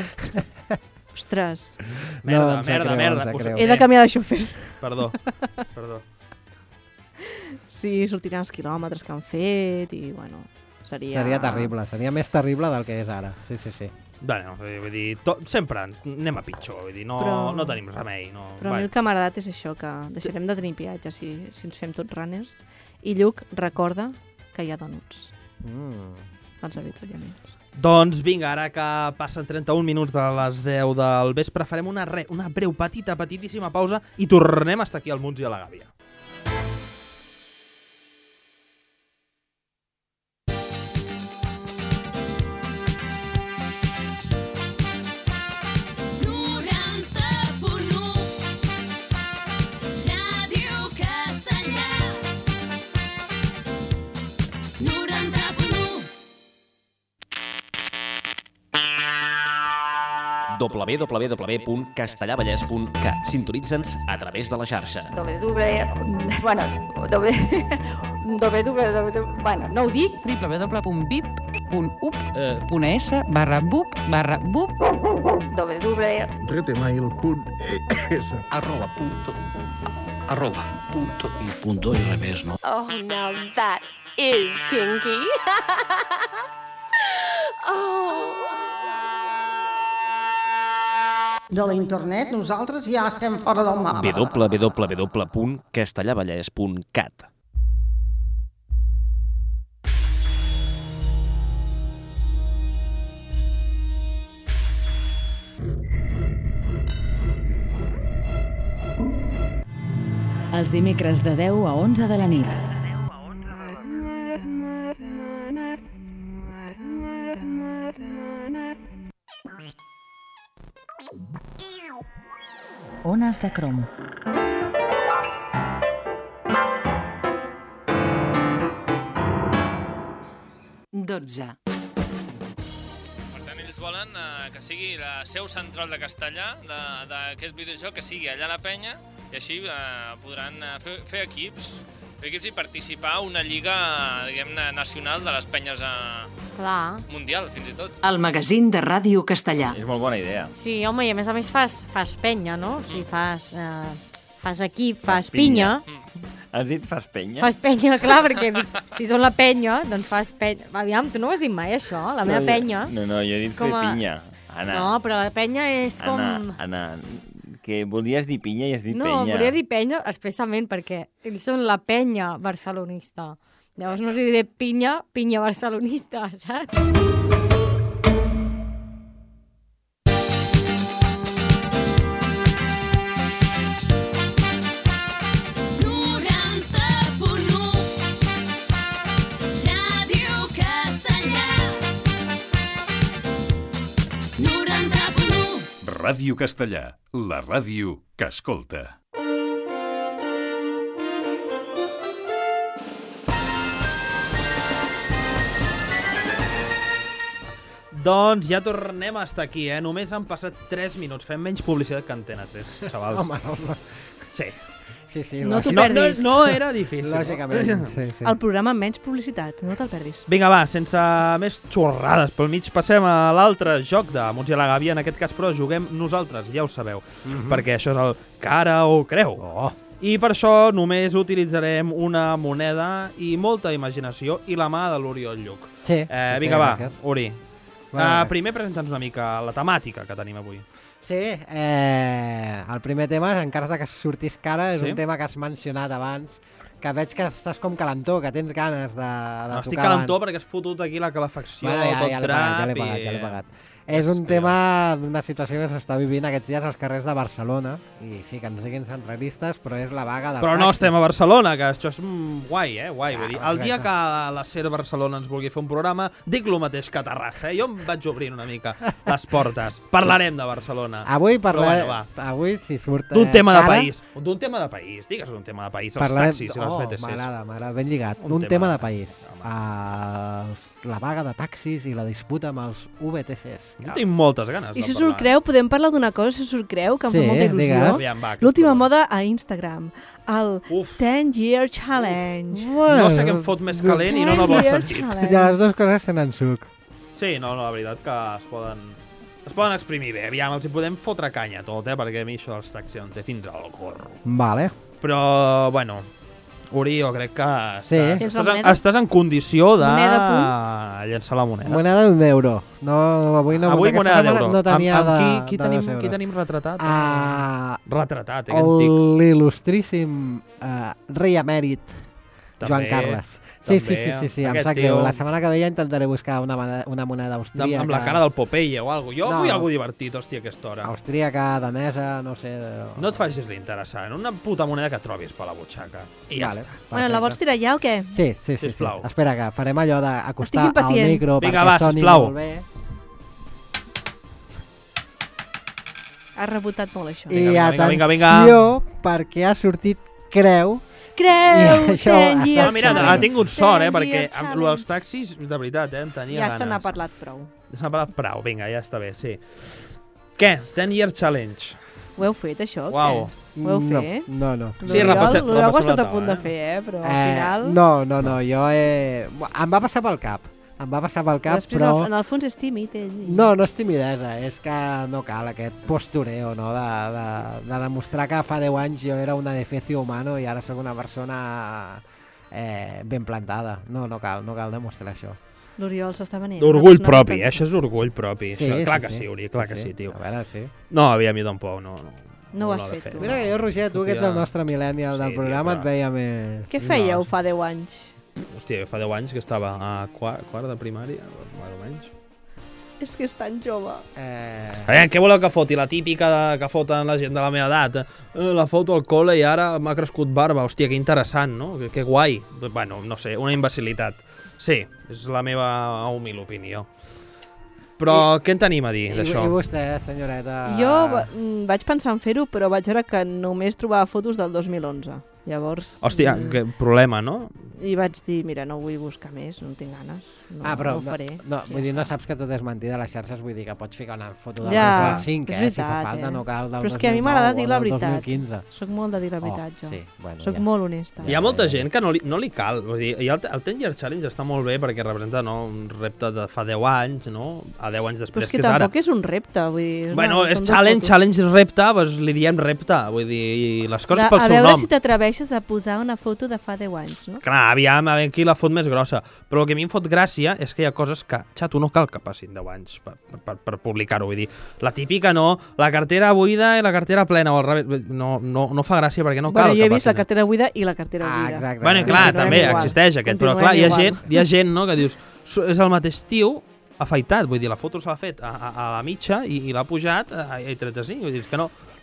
[SPEAKER 3] Ostres,
[SPEAKER 1] Merda,
[SPEAKER 2] em sap
[SPEAKER 1] merda,
[SPEAKER 2] greu,
[SPEAKER 1] merda.
[SPEAKER 2] em sap
[SPEAKER 1] Us-
[SPEAKER 2] greu.
[SPEAKER 3] he de canviar de xofer.
[SPEAKER 1] Perdó, perdó.
[SPEAKER 3] Sí, sortiran els quilòmetres que han fet i, bueno, seria...
[SPEAKER 2] Seria terrible, seria més terrible del que és ara. Sí, sí, sí.
[SPEAKER 1] Bueno, vull dir, to, sempre anem a pitjor, vull dir, no,
[SPEAKER 3] Però-
[SPEAKER 1] no tenim remei. No.
[SPEAKER 3] Però a mi el que m'ha agradat és això, que deixarem de tenir peatge si, si ens fem tots runners. I Lluc, recorda que hi ha donuts
[SPEAKER 2] Mm.
[SPEAKER 3] als avituallaments.
[SPEAKER 1] Doncs vinga, ara que passen trenta-un minuts de les deu del vespre, farem una, re, una breu, petita, petitíssima pausa i tornem a estar aquí al Munts i a la Gàbia.
[SPEAKER 4] noranta punt u Ràdio Castellà noranta punt u
[SPEAKER 5] w w w punt castellavallès punt cat. Sintonitza'ns a través de la xarxa.
[SPEAKER 6] W, bueno, W, W, bueno, no ho dic.
[SPEAKER 7] w w w punt bip punt u p punt es barra bup barra bup
[SPEAKER 6] W,
[SPEAKER 8] retemail.es
[SPEAKER 9] arroba punto arroba punto il punto il revés, no?
[SPEAKER 4] Oh, now that is kinky. Oh.
[SPEAKER 10] De la internet, nosaltres ja estem fora del mapa.
[SPEAKER 5] w w w punt castellavallès punt cat.
[SPEAKER 11] Els dimecres de deu a onze de la nit. Ones de crom. dotze.
[SPEAKER 12] Per tant, ells volen eh, que sigui la seu central de castellà de- d'aquest videojoc, que sigui allà a la penya, i així eh, podran eh, fer, fer equips fer equips i participar a una lliga, diguem-ne, nacional de les penyes eh,
[SPEAKER 13] Clar.
[SPEAKER 12] mundial, fins i tot.
[SPEAKER 11] El magazín de Ràdio Castellà.
[SPEAKER 5] És molt bona idea.
[SPEAKER 13] Sí, home, i a més a més fas, fas penya, no? O sigui, fas, eh, fas equip, fas pinya.
[SPEAKER 5] Has dit fas penya?
[SPEAKER 13] Fas penya, clar, perquè si són la penya, doncs fas penya. Aviam, tu no ho has dit mai, això? La meva
[SPEAKER 5] no,
[SPEAKER 13] penya.
[SPEAKER 5] No, no, jo he dit
[SPEAKER 13] és com
[SPEAKER 5] fer
[SPEAKER 13] a-
[SPEAKER 5] pinya. Anna,
[SPEAKER 13] No, però la penya és com...
[SPEAKER 5] Anna, Anna, que volies dir pinya i has dit
[SPEAKER 13] No,
[SPEAKER 5] penya.
[SPEAKER 13] volia dir penya expressament perquè ells són la penya barcelonista. Llavors no us diré pinya, pinya barcelonista, saps?
[SPEAKER 14] Ràdio Castellà, la ràdio que escolta.
[SPEAKER 1] Doncs ja tornem a estar aquí, eh? Només han passat tres minuts. Fem menys publicitat que Antena tres, xavals.
[SPEAKER 2] Home, home.
[SPEAKER 1] Sí.
[SPEAKER 2] Sí, sí.
[SPEAKER 3] No t'ho
[SPEAKER 1] No, no,
[SPEAKER 3] perdis.
[SPEAKER 1] no era difícil.
[SPEAKER 2] Lògicament,
[SPEAKER 1] no?
[SPEAKER 2] sí, sí.
[SPEAKER 3] El programa amb menys publicitat, no te'l perdis.
[SPEAKER 1] Vinga, va, sense més xorrades pel mig, passem a l'altre joc de Mots i a la Gàbia. En aquest cas, però, juguem nosaltres, ja ho sabeu,
[SPEAKER 2] Mhm.
[SPEAKER 1] perquè això és el cara o creu.
[SPEAKER 2] Oh.
[SPEAKER 1] I per això només utilitzarem una moneda i molta imaginació i la mà de l'Oriol Lluc.
[SPEAKER 2] Sí.
[SPEAKER 1] Eh,
[SPEAKER 2] sí,
[SPEAKER 1] vinga, va,
[SPEAKER 2] gràcies.
[SPEAKER 1] Ori.
[SPEAKER 2] Bueno,
[SPEAKER 1] Uh, primer presenta'ns una mica la temàtica que tenim avui.
[SPEAKER 2] Sí, eh, el primer tema, encara que sortís cara, és
[SPEAKER 1] Sí?
[SPEAKER 2] un tema que has mencionat abans, que veig que estàs com calentó, que tens ganes de, de
[SPEAKER 1] No,
[SPEAKER 2] tocar
[SPEAKER 1] estic calentó
[SPEAKER 2] abans.
[SPEAKER 1] perquè has fotut aquí la calefacció,
[SPEAKER 2] Bueno, ja,
[SPEAKER 1] tot
[SPEAKER 2] ja l'he pagat, ja l'he
[SPEAKER 1] drap
[SPEAKER 2] pagat,
[SPEAKER 1] i...
[SPEAKER 2] ja l'he pagat. És un tema d'una situació que s'està vivint aquests dies als carrers de Barcelona, i sí, que ens diguin centralistes, però és la vaga dels
[SPEAKER 1] Però no
[SPEAKER 2] taxis.
[SPEAKER 1] estem a Barcelona, que això és mm, guai, eh? Guai, vull dir, el dia
[SPEAKER 2] exacte.
[SPEAKER 1] que la SER Barcelona ens vulgui fer un programa, dic el mateix que a Terrassa, eh? Jo em vaig obrint una mica les portes. Parlarem de Barcelona.
[SPEAKER 2] Avui parlarem,
[SPEAKER 1] Però bueno,
[SPEAKER 2] avui si surt
[SPEAKER 1] d'un
[SPEAKER 2] eh,
[SPEAKER 1] tema de
[SPEAKER 2] cara,
[SPEAKER 1] país. D'un tema de país, digues un tema de país. Els
[SPEAKER 2] parlarem...
[SPEAKER 1] taxis i les
[SPEAKER 2] oh,
[SPEAKER 1] B T Cs.
[SPEAKER 2] M'agrada, m'agrada, ben lligat.
[SPEAKER 1] Un
[SPEAKER 2] Un
[SPEAKER 1] tema
[SPEAKER 2] tema
[SPEAKER 1] de
[SPEAKER 2] de país. Uh, la vaga de taxis i la disputa amb els V T Cs.
[SPEAKER 1] Jo tinc moltes ganes
[SPEAKER 3] I
[SPEAKER 1] de
[SPEAKER 3] si
[SPEAKER 1] parlar.
[SPEAKER 3] s'ho creu, podem parlar d'una cosa, si s'ho creu, que em
[SPEAKER 2] Sí,
[SPEAKER 3] fa molta il·lusió.
[SPEAKER 2] digues.
[SPEAKER 1] Aviam, va,
[SPEAKER 3] L'última moda a Instagram, el
[SPEAKER 1] Uf.
[SPEAKER 3] ten year challenge.
[SPEAKER 1] No sé què em fot més calent i no en el bon
[SPEAKER 3] ten year
[SPEAKER 1] sentit.
[SPEAKER 3] challenge.
[SPEAKER 2] I les dues coses tenen suc.
[SPEAKER 1] Sí, no, no, la veritat que es poden... Es poden exprimir bé. Aviam, els hi podem fotre canya tot, eh? Perquè a mi això dels taxis em té fins al gorro.
[SPEAKER 2] Vale.
[SPEAKER 1] Però, bueno, Uri, jo crec que
[SPEAKER 2] Sí.
[SPEAKER 1] estàs,
[SPEAKER 3] Tens la
[SPEAKER 1] estàs, en,
[SPEAKER 3] moneda?
[SPEAKER 1] estàs en condició de
[SPEAKER 3] Moneda,
[SPEAKER 1] llançar la moneda.
[SPEAKER 2] Moneda d'un euro. No, avui no,
[SPEAKER 1] Avui
[SPEAKER 2] aquesta
[SPEAKER 1] moneda
[SPEAKER 2] setmana
[SPEAKER 1] d'euro.
[SPEAKER 2] No tenia
[SPEAKER 1] amb, amb qui,
[SPEAKER 2] de,
[SPEAKER 1] qui,
[SPEAKER 2] de
[SPEAKER 1] tenim,
[SPEAKER 2] dos
[SPEAKER 1] qui
[SPEAKER 2] euros.
[SPEAKER 1] tenim retratat?
[SPEAKER 2] Ah,
[SPEAKER 1] retratat, eh, que antic.
[SPEAKER 2] l'il·lustríssim uh, rei emèrit Joan
[SPEAKER 1] També,
[SPEAKER 2] Carles. Sí, sí,
[SPEAKER 1] també,
[SPEAKER 2] sí, sí, sí, em
[SPEAKER 1] aquest
[SPEAKER 2] sap greu.
[SPEAKER 1] tio-
[SPEAKER 2] La setmana que ve ja intentaré buscar una moneda, una moneda
[SPEAKER 1] Amb,
[SPEAKER 2] austríaca.
[SPEAKER 1] amb la cara del Popeye o alguna cosa. Jo
[SPEAKER 2] No.
[SPEAKER 1] vull alguna divertit, hòstia, a aquesta hora.
[SPEAKER 2] Austríaca, danesa, no sé...
[SPEAKER 1] No et facis l'interessant. Una puta moneda que trobis per la butxaca. I ja
[SPEAKER 2] Vale,
[SPEAKER 1] està.
[SPEAKER 3] Bueno, la vols tirar ja o què?
[SPEAKER 2] Sí, sí, sí, sí.
[SPEAKER 1] Sisplau.
[SPEAKER 2] Espera, que farem allò d'acostar
[SPEAKER 3] Estic
[SPEAKER 2] al
[SPEAKER 3] impacient.
[SPEAKER 2] micro
[SPEAKER 1] Vinga,
[SPEAKER 2] perquè
[SPEAKER 1] va,
[SPEAKER 2] soni
[SPEAKER 1] sisplau.
[SPEAKER 2] molt bé.
[SPEAKER 3] Has rebotat molt això.
[SPEAKER 2] I
[SPEAKER 1] Vinga,
[SPEAKER 2] atenció,
[SPEAKER 1] vinga, vinga, vinga.
[SPEAKER 2] perquè ha sortit creu.
[SPEAKER 3] Creu,
[SPEAKER 2] I això
[SPEAKER 3] ten
[SPEAKER 2] està-
[SPEAKER 3] year
[SPEAKER 1] No, mira,
[SPEAKER 2] Challenge.
[SPEAKER 1] ha tingut sort, eh?
[SPEAKER 3] Ten
[SPEAKER 1] Perquè
[SPEAKER 3] year
[SPEAKER 1] amb
[SPEAKER 3] challenge.
[SPEAKER 1] els taxis, de veritat, eh? En tenia
[SPEAKER 3] Ja
[SPEAKER 1] ganes.
[SPEAKER 3] se n'ha parlat prou.
[SPEAKER 1] Se n'ha parlat prou. Vinga, ja està bé, sí. Què? ten year challenge.
[SPEAKER 3] Ho heu fet, això? o
[SPEAKER 1] Uau.
[SPEAKER 3] què? Ho heu
[SPEAKER 2] No,
[SPEAKER 3] fet?
[SPEAKER 2] no, no.
[SPEAKER 1] Sí, repassem-
[SPEAKER 3] L'Oriol ho ha
[SPEAKER 1] repassem la
[SPEAKER 3] estat a
[SPEAKER 1] taula,
[SPEAKER 3] punt de
[SPEAKER 1] eh?
[SPEAKER 3] fer, eh? Però al
[SPEAKER 2] Eh,
[SPEAKER 3] final...
[SPEAKER 2] no, no, no, jo he... Em va passar pel cap. Em va passar pel cap,
[SPEAKER 3] Després,
[SPEAKER 2] però...
[SPEAKER 3] en el fons, és tímid, ell.
[SPEAKER 2] No, no és timidesa, és que no cal aquest postureo, no?, de, de, de demostrar que fa deu anys jo era una defecio humano i ara sóc una persona eh, ben plantada. No, no cal, no cal demostrar això.
[SPEAKER 3] L'Oriol s'està venent.
[SPEAKER 1] Orgull
[SPEAKER 3] una persona
[SPEAKER 1] propi,
[SPEAKER 3] ben
[SPEAKER 1] eh? Això és orgull propi.
[SPEAKER 2] Sí,
[SPEAKER 1] això. Clar
[SPEAKER 2] sí,
[SPEAKER 1] que
[SPEAKER 2] sí.
[SPEAKER 1] sí, Uri, clar que sí, tio.
[SPEAKER 2] A veure, sí.
[SPEAKER 1] No, aviam, jo tampoc, no. No,
[SPEAKER 3] No ho has
[SPEAKER 1] l'ha de
[SPEAKER 3] fet, tu.
[SPEAKER 2] Mira que jo, Roger, tu que ets el nostre millennial
[SPEAKER 1] Sí,
[SPEAKER 2] del
[SPEAKER 1] tio,
[SPEAKER 2] programa,
[SPEAKER 1] però-
[SPEAKER 2] et veia més...
[SPEAKER 3] Què fèieu
[SPEAKER 1] No.
[SPEAKER 3] fa deu anys?
[SPEAKER 1] Hòstia, jo fa deu anys que estava a quart, quart de primària, més o menys.
[SPEAKER 3] És que és tan jove.
[SPEAKER 2] Eh...
[SPEAKER 1] Aviam, què voleu que foti? La típica de, que foten la gent de la meva edat. Eh, la foto al col·le i ara m'ha crescut barba. Hòstia, que interessant, no? Que, que guai. Bueno, no sé, una imbecilitat. Sí, és la meva humil opinió. Però I, què en tenim a dir
[SPEAKER 2] I,
[SPEAKER 1] d'això?
[SPEAKER 2] I vostè, senyoreta...
[SPEAKER 3] Jo va- mm, vaig pensar en fer-ho, però vaig veure que només trobava fotos del dos mil onze. Llavors...
[SPEAKER 1] Hòstia,
[SPEAKER 3] mm,
[SPEAKER 1] que problema, no?
[SPEAKER 3] I vaig dir, mira, no vull buscar més, no tinc ganes. No,
[SPEAKER 2] Ah, però
[SPEAKER 3] no ho faré.
[SPEAKER 2] no, vull dir, no saps que tot és mentida a les xarxes, vull dir que pots ficar una foto del
[SPEAKER 3] Ja,
[SPEAKER 2] dos mil cinc,
[SPEAKER 3] és
[SPEAKER 2] eh, si fa
[SPEAKER 3] veritat,
[SPEAKER 2] falta,
[SPEAKER 3] eh?
[SPEAKER 2] no cal del
[SPEAKER 3] Però és que a mi
[SPEAKER 2] dos mil nou
[SPEAKER 3] m'agrada
[SPEAKER 2] o
[SPEAKER 3] dir la
[SPEAKER 2] del
[SPEAKER 3] veritat.
[SPEAKER 2] dos mil quinze.
[SPEAKER 3] Soc molt de dir la veritat,
[SPEAKER 2] Oh,
[SPEAKER 3] jo.
[SPEAKER 2] sí, bueno,
[SPEAKER 3] Soc
[SPEAKER 2] ja.
[SPEAKER 3] molt honesta.
[SPEAKER 1] Hi ha molta gent que no li, no li cal. Vull dir, hi ha el, el Ten Year Challenge està molt bé perquè representa, no, un repte de fa deu anys, no? A deu anys
[SPEAKER 3] Però
[SPEAKER 1] després,
[SPEAKER 3] és que
[SPEAKER 1] és ara.
[SPEAKER 3] tampoc és un repte, vull dir...
[SPEAKER 1] Bueno,
[SPEAKER 3] no,
[SPEAKER 1] és
[SPEAKER 3] són dues
[SPEAKER 1] challenge,
[SPEAKER 3] fotos.
[SPEAKER 1] challenge és repte, doncs li diem repte. Vull dir, i les coses
[SPEAKER 3] De-
[SPEAKER 1] pel
[SPEAKER 3] a
[SPEAKER 1] seu
[SPEAKER 3] veure
[SPEAKER 1] nom.
[SPEAKER 3] si t'atreveixes a posar una foto de fa deu anys, no?
[SPEAKER 1] Clar, aviam, a veure qui la fot més grossa. Però el que a mi em fot gràcia és que hi ha coses que, xato, no cal que passin deu anys per, per, per publicar-ho. Vull dir, la típica no, la cartera buida i la cartera plena, o al revés, no, no, no fa gràcia perquè no cal
[SPEAKER 3] bueno, jo
[SPEAKER 1] que
[SPEAKER 3] he vist
[SPEAKER 1] passin.
[SPEAKER 3] la cartera buida i la cartera
[SPEAKER 2] Ah,
[SPEAKER 3] buida.
[SPEAKER 2] exacte.
[SPEAKER 1] Bueno, clar,
[SPEAKER 3] Continuem
[SPEAKER 1] també
[SPEAKER 3] igual.
[SPEAKER 1] existeix aquest, però
[SPEAKER 3] Continuem
[SPEAKER 1] clar, hi ha,
[SPEAKER 3] igual.
[SPEAKER 1] gent, hi ha gent no, que dius, "So- és el mateix tio afaitat, vull dir, la foto s'ha fet a, a, a la mitja i, i l'ha pujat a, i tret així, vull dir, és que no,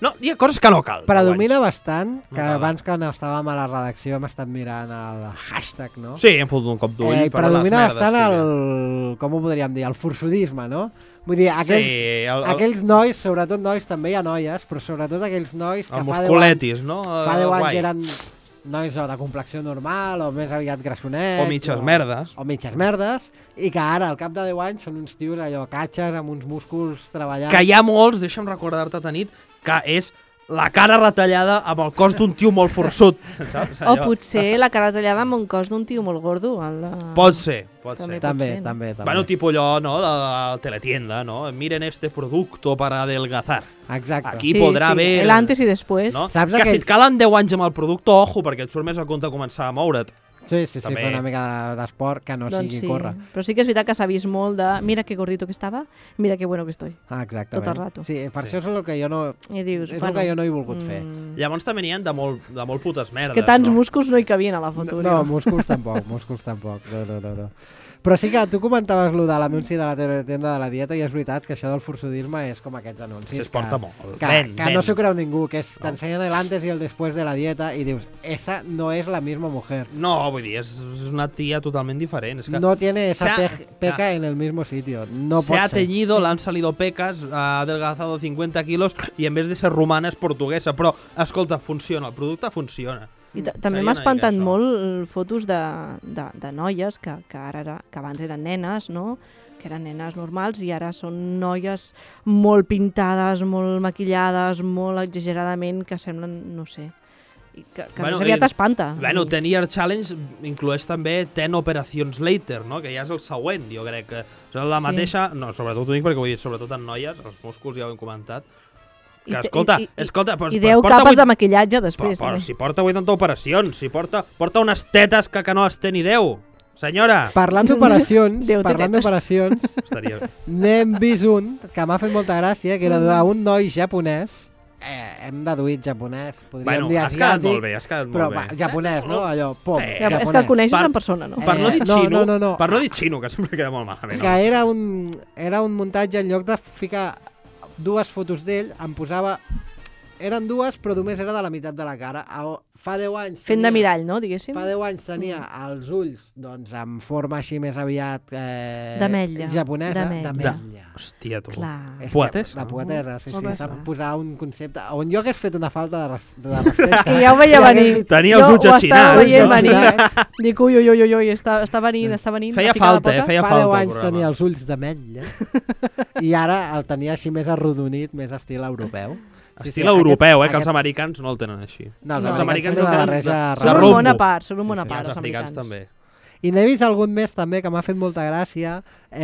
[SPEAKER 1] No, hi ha coses que no cal.
[SPEAKER 2] Predomina bastant, que
[SPEAKER 1] No cal.
[SPEAKER 2] abans que no estàvem a la redacció hem estat mirant el hashtag, no?
[SPEAKER 1] Sí, hem fotut un cop d'ull
[SPEAKER 2] Eh,
[SPEAKER 1] per les
[SPEAKER 2] predomina
[SPEAKER 1] merdes
[SPEAKER 2] bastant
[SPEAKER 1] que hi
[SPEAKER 2] el... com ho podríem dir? El forçudisme, no? Vull dir, aquells,
[SPEAKER 1] Sí, el- el-
[SPEAKER 2] aquells nois, sobretot nois, també hi ha noies, però sobretot aquells nois que
[SPEAKER 1] El
[SPEAKER 2] fa deu anys,
[SPEAKER 1] musculetis, no?
[SPEAKER 2] fa deu anys
[SPEAKER 1] Guai.
[SPEAKER 2] eren nois o de complexió normal o més aviat grassonets.
[SPEAKER 1] O mitges merdes.
[SPEAKER 2] O mitges merdes, i que ara, al cap de deu anys, són uns tios allò, catxes, amb uns músculs treballant.
[SPEAKER 1] Que hi ha molts, deixa'm recordar-te, Tanit, que és la cara retallada amb el cos d'un tio molt forçut, saps?
[SPEAKER 3] O potser la cara tallada amb un cos d'un tio molt gordo. El...
[SPEAKER 1] Pot ser, pot
[SPEAKER 3] També
[SPEAKER 1] ser.
[SPEAKER 3] pot
[SPEAKER 2] També,
[SPEAKER 3] ser, no?
[SPEAKER 2] també, també.
[SPEAKER 1] Bueno, tipo allò, no?, de la teletienda, no? Miren este producto para adelgazar.
[SPEAKER 2] Exacte.
[SPEAKER 1] Aquí
[SPEAKER 3] Sí,
[SPEAKER 1] podrà
[SPEAKER 3] sí,
[SPEAKER 1] haver...
[SPEAKER 3] el antes i després.
[SPEAKER 1] No?
[SPEAKER 2] Saps
[SPEAKER 1] que
[SPEAKER 2] aquell-
[SPEAKER 1] si et calen deu anys amb el producte, ojo, perquè et surt més a compte començar a moure't.
[SPEAKER 2] Sí, sí, sí,
[SPEAKER 1] També.
[SPEAKER 2] fer una mica d'esport que no
[SPEAKER 3] doncs
[SPEAKER 2] sigui
[SPEAKER 3] sí.
[SPEAKER 2] córrer.
[SPEAKER 3] Però sí que és veritat que s'ha vist molt de mira que gordito que estava, mira que bueno que estoy.
[SPEAKER 2] Ah, exactament.
[SPEAKER 3] Tot el rato.
[SPEAKER 2] Sí, per
[SPEAKER 1] Sí.
[SPEAKER 2] això és el que jo no...
[SPEAKER 3] I dius,
[SPEAKER 2] és
[SPEAKER 3] bueno,
[SPEAKER 2] el que jo no he volgut
[SPEAKER 3] mm,
[SPEAKER 2] fer.
[SPEAKER 1] Llavors també n'hi ha de molt, de molt putes merdes.
[SPEAKER 3] Que tants
[SPEAKER 1] no?
[SPEAKER 3] músculs no hi cabien a la foto.
[SPEAKER 2] No, no, músculs tampoc, músculs tampoc. No, no, no, no. Però sí que tu comentaves lo de l'anunci de la tenda de la dieta i és veritat que això del forçudisme és com aquests anuncis.
[SPEAKER 1] Es porta
[SPEAKER 2] que,
[SPEAKER 1] molt.
[SPEAKER 2] Que,
[SPEAKER 1] Ven,
[SPEAKER 2] que
[SPEAKER 1] ven.
[SPEAKER 2] no s'ho creu ningú, que és, t'ensenyen el antes i el después de la dieta i dius, esa no és la misma mujer.
[SPEAKER 1] No, vull dir, és és una tia totalment diferent. És que
[SPEAKER 2] No tiene esa
[SPEAKER 1] se ha-
[SPEAKER 2] pe peca en el mismo sitio. No
[SPEAKER 1] se
[SPEAKER 2] pot
[SPEAKER 1] ha
[SPEAKER 2] ser.
[SPEAKER 1] teñido, le han salido pecas, ha adelgazado cincuenta kilos y en vez de ser romana és portuguesa. Però, escolta, funciona, el producte funciona.
[SPEAKER 3] I ta-
[SPEAKER 1] Mm,
[SPEAKER 3] també
[SPEAKER 1] seria
[SPEAKER 3] m'ha
[SPEAKER 1] una
[SPEAKER 3] espantat
[SPEAKER 1] mica això.
[SPEAKER 3] molt eh, fotos de, de, de noies que, que, ara era, que abans eren nenes, no? que eren nenes normals i ara són noies molt pintades, molt maquillades, molt exageradament, que semblen, no sé, i que, que
[SPEAKER 1] Bueno,
[SPEAKER 3] més aviat
[SPEAKER 1] i-
[SPEAKER 3] espanta.
[SPEAKER 1] Bueno, ten Year Challenge inclueix també ten Operacions Later, no? que ja és el següent, jo crec que és la
[SPEAKER 3] Sí.
[SPEAKER 1] mateixa, no, sobretot ho dic perquè vull dir, sobretot en noies, els músculs ja ho hem comentat, que
[SPEAKER 3] I te-
[SPEAKER 1] escolta,
[SPEAKER 3] i- i-
[SPEAKER 1] escolta, però,
[SPEAKER 3] I
[SPEAKER 1] però
[SPEAKER 3] deu
[SPEAKER 1] porta
[SPEAKER 3] capes
[SPEAKER 1] vuit-
[SPEAKER 3] de maquillatge després.
[SPEAKER 1] Però, però
[SPEAKER 3] també.
[SPEAKER 1] si porta vuitanta operacions, si porta, porta unes tetes que, que no les té ni deu, senyora.
[SPEAKER 2] Parlant d'operacions,
[SPEAKER 3] Déu té
[SPEAKER 2] parlant
[SPEAKER 3] tetes.
[SPEAKER 2] d'operacions,
[SPEAKER 1] Estaria bé.
[SPEAKER 2] n'hem vist un que m'ha fet molta gràcia, que era d'un noi japonès, eh, hem deduït japonès, podríem
[SPEAKER 1] Bueno,
[SPEAKER 2] dir
[SPEAKER 1] has quedat
[SPEAKER 2] asiàtic,
[SPEAKER 1] molt bé, has quedat molt
[SPEAKER 2] però
[SPEAKER 1] bé.
[SPEAKER 2] va, japonès, no? Allò, pom,
[SPEAKER 1] Sí.
[SPEAKER 3] Ja,
[SPEAKER 2] japonès.
[SPEAKER 3] és que el coneixes
[SPEAKER 1] Per-
[SPEAKER 3] en persona, no?
[SPEAKER 1] Per no dir
[SPEAKER 2] Eh, no,
[SPEAKER 1] xino,
[SPEAKER 2] no, no, no.
[SPEAKER 1] per no dir xino, que sempre queda molt malament.
[SPEAKER 2] Que era un, era un muntatge, en lloc de ficar dues fotos d'ell, em posava... Eren dues, però només era de la meitat de la cara. A- Fa deu anys...
[SPEAKER 3] Fent de
[SPEAKER 2] tenia-
[SPEAKER 3] mirall, no, diguéssim?
[SPEAKER 2] Fa deu anys tenia els ulls doncs, en forma així més aviat eh,
[SPEAKER 3] D'ametlla.
[SPEAKER 2] japonesa.
[SPEAKER 3] D'ametlla.
[SPEAKER 2] D'ametlla.
[SPEAKER 1] Hòstia, tu.
[SPEAKER 3] Clar.
[SPEAKER 2] És que
[SPEAKER 1] Poetesa.
[SPEAKER 2] La poetesa, sí, sí.
[SPEAKER 3] Home,
[SPEAKER 2] Sap
[SPEAKER 3] clar.
[SPEAKER 2] posar un concepte... On jo hagués fet una falta de, res, de respecte...
[SPEAKER 3] Que ja ho veia
[SPEAKER 2] i hagués
[SPEAKER 3] venir.
[SPEAKER 2] dit,
[SPEAKER 1] Tenia els
[SPEAKER 3] Jo
[SPEAKER 1] ulls
[SPEAKER 3] ho
[SPEAKER 1] achinats.
[SPEAKER 3] estava veient
[SPEAKER 2] Ulls
[SPEAKER 3] venir.
[SPEAKER 2] achinats.
[SPEAKER 3] Dic, ui, ui, ui, ui, ui, està, està venint, està venint.
[SPEAKER 1] Feia
[SPEAKER 3] a ficar la
[SPEAKER 1] falta,
[SPEAKER 3] pota.
[SPEAKER 1] eh, feia
[SPEAKER 2] Fa
[SPEAKER 1] falta
[SPEAKER 2] deu
[SPEAKER 1] el
[SPEAKER 2] anys
[SPEAKER 1] programa.
[SPEAKER 2] tenia els ulls d'ametlla i ara el tenia així més arrodonit, més estil europeu. Sí,
[SPEAKER 1] Estil
[SPEAKER 2] sí,
[SPEAKER 1] europeu,
[SPEAKER 2] aquest-
[SPEAKER 1] eh, que els
[SPEAKER 2] aquest-
[SPEAKER 1] americans no el tenen així.
[SPEAKER 2] No, els
[SPEAKER 3] No.
[SPEAKER 1] Els americans
[SPEAKER 2] tenen
[SPEAKER 1] el
[SPEAKER 2] una
[SPEAKER 1] tenen
[SPEAKER 2] barreja
[SPEAKER 1] de-
[SPEAKER 3] Són
[SPEAKER 1] de
[SPEAKER 3] un
[SPEAKER 1] rombo.
[SPEAKER 3] món a part, són un món a
[SPEAKER 1] I
[SPEAKER 3] part,
[SPEAKER 1] els
[SPEAKER 3] els
[SPEAKER 1] africans
[SPEAKER 3] americans.
[SPEAKER 1] també.
[SPEAKER 2] I n'he vist algun més també que m'ha fet molta gràcia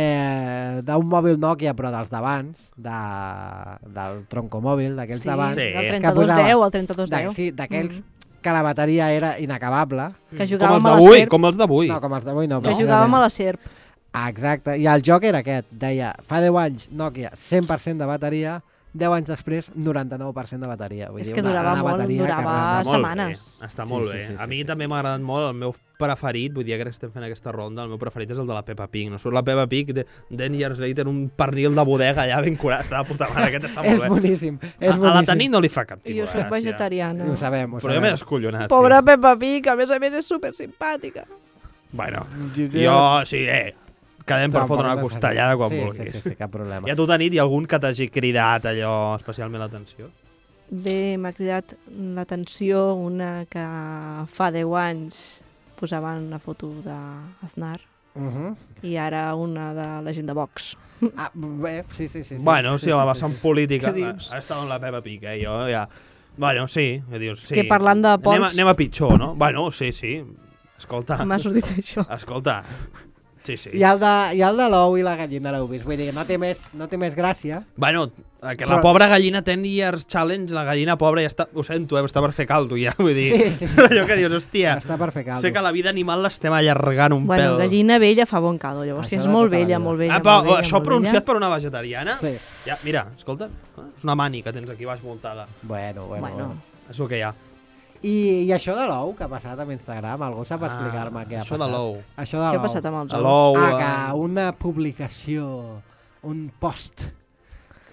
[SPEAKER 2] eh, d'un mòbil Nokia, però dels d'abans, de, del troncomòbil, d'aquells
[SPEAKER 3] Sí,
[SPEAKER 2] d'abans.
[SPEAKER 1] Sí.
[SPEAKER 3] el
[SPEAKER 2] que
[SPEAKER 3] trenta-dos
[SPEAKER 2] posava-
[SPEAKER 3] deu, el trenta-dos
[SPEAKER 2] de-
[SPEAKER 3] deu.
[SPEAKER 2] sí, d'aquells que la bateria era inacabable.
[SPEAKER 3] Que
[SPEAKER 1] Com
[SPEAKER 3] jugàvem
[SPEAKER 1] els
[SPEAKER 3] a la
[SPEAKER 1] d'avui,
[SPEAKER 3] serp.
[SPEAKER 1] com els d'avui.
[SPEAKER 2] No, com els d'avui no.
[SPEAKER 3] Que
[SPEAKER 2] però
[SPEAKER 3] jugàvem a
[SPEAKER 2] obviament.
[SPEAKER 3] la serp.
[SPEAKER 2] Ah, exacte, i el joc era aquest, deia, fa deu anys Nokia cent per cent de bateria, deu anys després noranta-nou per cent de bateria. Vull
[SPEAKER 3] És
[SPEAKER 2] dir,
[SPEAKER 3] que
[SPEAKER 2] una-
[SPEAKER 3] durava
[SPEAKER 2] una
[SPEAKER 3] molt,
[SPEAKER 2] bateria que
[SPEAKER 3] durava
[SPEAKER 2] res de-
[SPEAKER 1] Està molt
[SPEAKER 3] setmanes.
[SPEAKER 1] Bé, està
[SPEAKER 2] Sí,
[SPEAKER 1] molt
[SPEAKER 2] sí,
[SPEAKER 1] bé.
[SPEAKER 2] sí,
[SPEAKER 1] a
[SPEAKER 2] sí,
[SPEAKER 1] mi
[SPEAKER 2] sí.
[SPEAKER 1] també m'ha agradat molt, el meu preferit, vull dir que ara estem fent aquesta ronda, el meu preferit és el de la Peppa Pig. No surt la Peppa Pig, de ten years later, un pernil de bodega allà ben curat, està de puta mare, aquest està molt
[SPEAKER 2] És
[SPEAKER 1] bé.
[SPEAKER 2] boníssim, és
[SPEAKER 1] A, a la
[SPEAKER 2] boníssim.
[SPEAKER 1] Tanit no li fa cap tipus
[SPEAKER 3] Jo
[SPEAKER 1] de
[SPEAKER 3] soc
[SPEAKER 1] gràcia.
[SPEAKER 3] vegetariana.
[SPEAKER 2] Ho sabem, ho
[SPEAKER 1] Però jo
[SPEAKER 2] sabem.
[SPEAKER 1] m'he descollonat.
[SPEAKER 3] Pobra Peppa Pig, que a més a més és super simpàtica.
[SPEAKER 1] tio. Bueno,
[SPEAKER 2] Jo-
[SPEAKER 1] jo, sí, eh, quedem per
[SPEAKER 2] Tampoc
[SPEAKER 1] fotre una
[SPEAKER 2] no
[SPEAKER 1] costellada quan
[SPEAKER 2] sí,
[SPEAKER 1] vulguis.
[SPEAKER 2] Sí, sí, sí, cap problema.
[SPEAKER 1] I a tu, Tanit, hi ha algun que t'hagi cridat allò especialment l'atenció?
[SPEAKER 3] Bé, m'ha cridat l'atenció una que fa deu anys posaven una foto d'Aznar
[SPEAKER 2] Uh -huh.
[SPEAKER 3] i ara una de la gent de Vox.
[SPEAKER 2] Ah, bé, sí, sí, sí. sí.
[SPEAKER 1] Bueno, sí, la vessant
[SPEAKER 2] sí.
[SPEAKER 1] política.
[SPEAKER 3] Què dius?
[SPEAKER 1] Ha estat en la Peppa Pig, eh, jo ja... Bueno, sí, que dius, sí.
[SPEAKER 3] Que parlant de
[SPEAKER 1] Anem a,
[SPEAKER 3] porcs-
[SPEAKER 1] anem a pitjor, no? Bueno, sí, sí. Escolta.
[SPEAKER 3] M'ha sortit això.
[SPEAKER 1] Escolta. Sí, sí.
[SPEAKER 2] I el de, i el de l'ou i la gallina l'heu vist. Vull dir, no té més, no té més gràcia.
[SPEAKER 1] Bueno, que la
[SPEAKER 2] Però-
[SPEAKER 1] pobra gallina ten years challenge, la gallina pobra ja està... Ho sento, eh, està per fer caldo ja, vull dir...
[SPEAKER 2] Sí, sí, sí.
[SPEAKER 1] Allò que dius, hòstia...
[SPEAKER 2] Està per fer caldo.
[SPEAKER 1] Sé que la vida animal l'estem allargant un
[SPEAKER 3] Bueno,
[SPEAKER 1] pèl.
[SPEAKER 3] gallina vella fa bon caldo, llavors
[SPEAKER 2] Això
[SPEAKER 3] si és
[SPEAKER 2] de
[SPEAKER 3] molt
[SPEAKER 2] tota la
[SPEAKER 3] vella,
[SPEAKER 2] vida.
[SPEAKER 3] molt vella,
[SPEAKER 1] Ah, però
[SPEAKER 3] molt vella,
[SPEAKER 1] això
[SPEAKER 3] molt
[SPEAKER 1] pronunciat
[SPEAKER 3] vella.
[SPEAKER 1] per una vegetariana?
[SPEAKER 2] Sí.
[SPEAKER 1] Ja, mira, escolta, és una mani que tens aquí baix muntada.
[SPEAKER 2] Bueno, bueno,
[SPEAKER 3] Bueno.
[SPEAKER 2] bueno.
[SPEAKER 1] És el que hi ha.
[SPEAKER 2] I, I això de l'ou que ha passat amb Instagram, algú sap
[SPEAKER 1] Ah,
[SPEAKER 2] explicar-me què ha
[SPEAKER 1] això de
[SPEAKER 2] passat?
[SPEAKER 1] l'ou.
[SPEAKER 2] Això de
[SPEAKER 3] Què ha
[SPEAKER 2] l'ou.
[SPEAKER 3] passat amb els ous?
[SPEAKER 1] L'ou...
[SPEAKER 2] Ah,
[SPEAKER 1] eh,
[SPEAKER 2] que una publicació, un post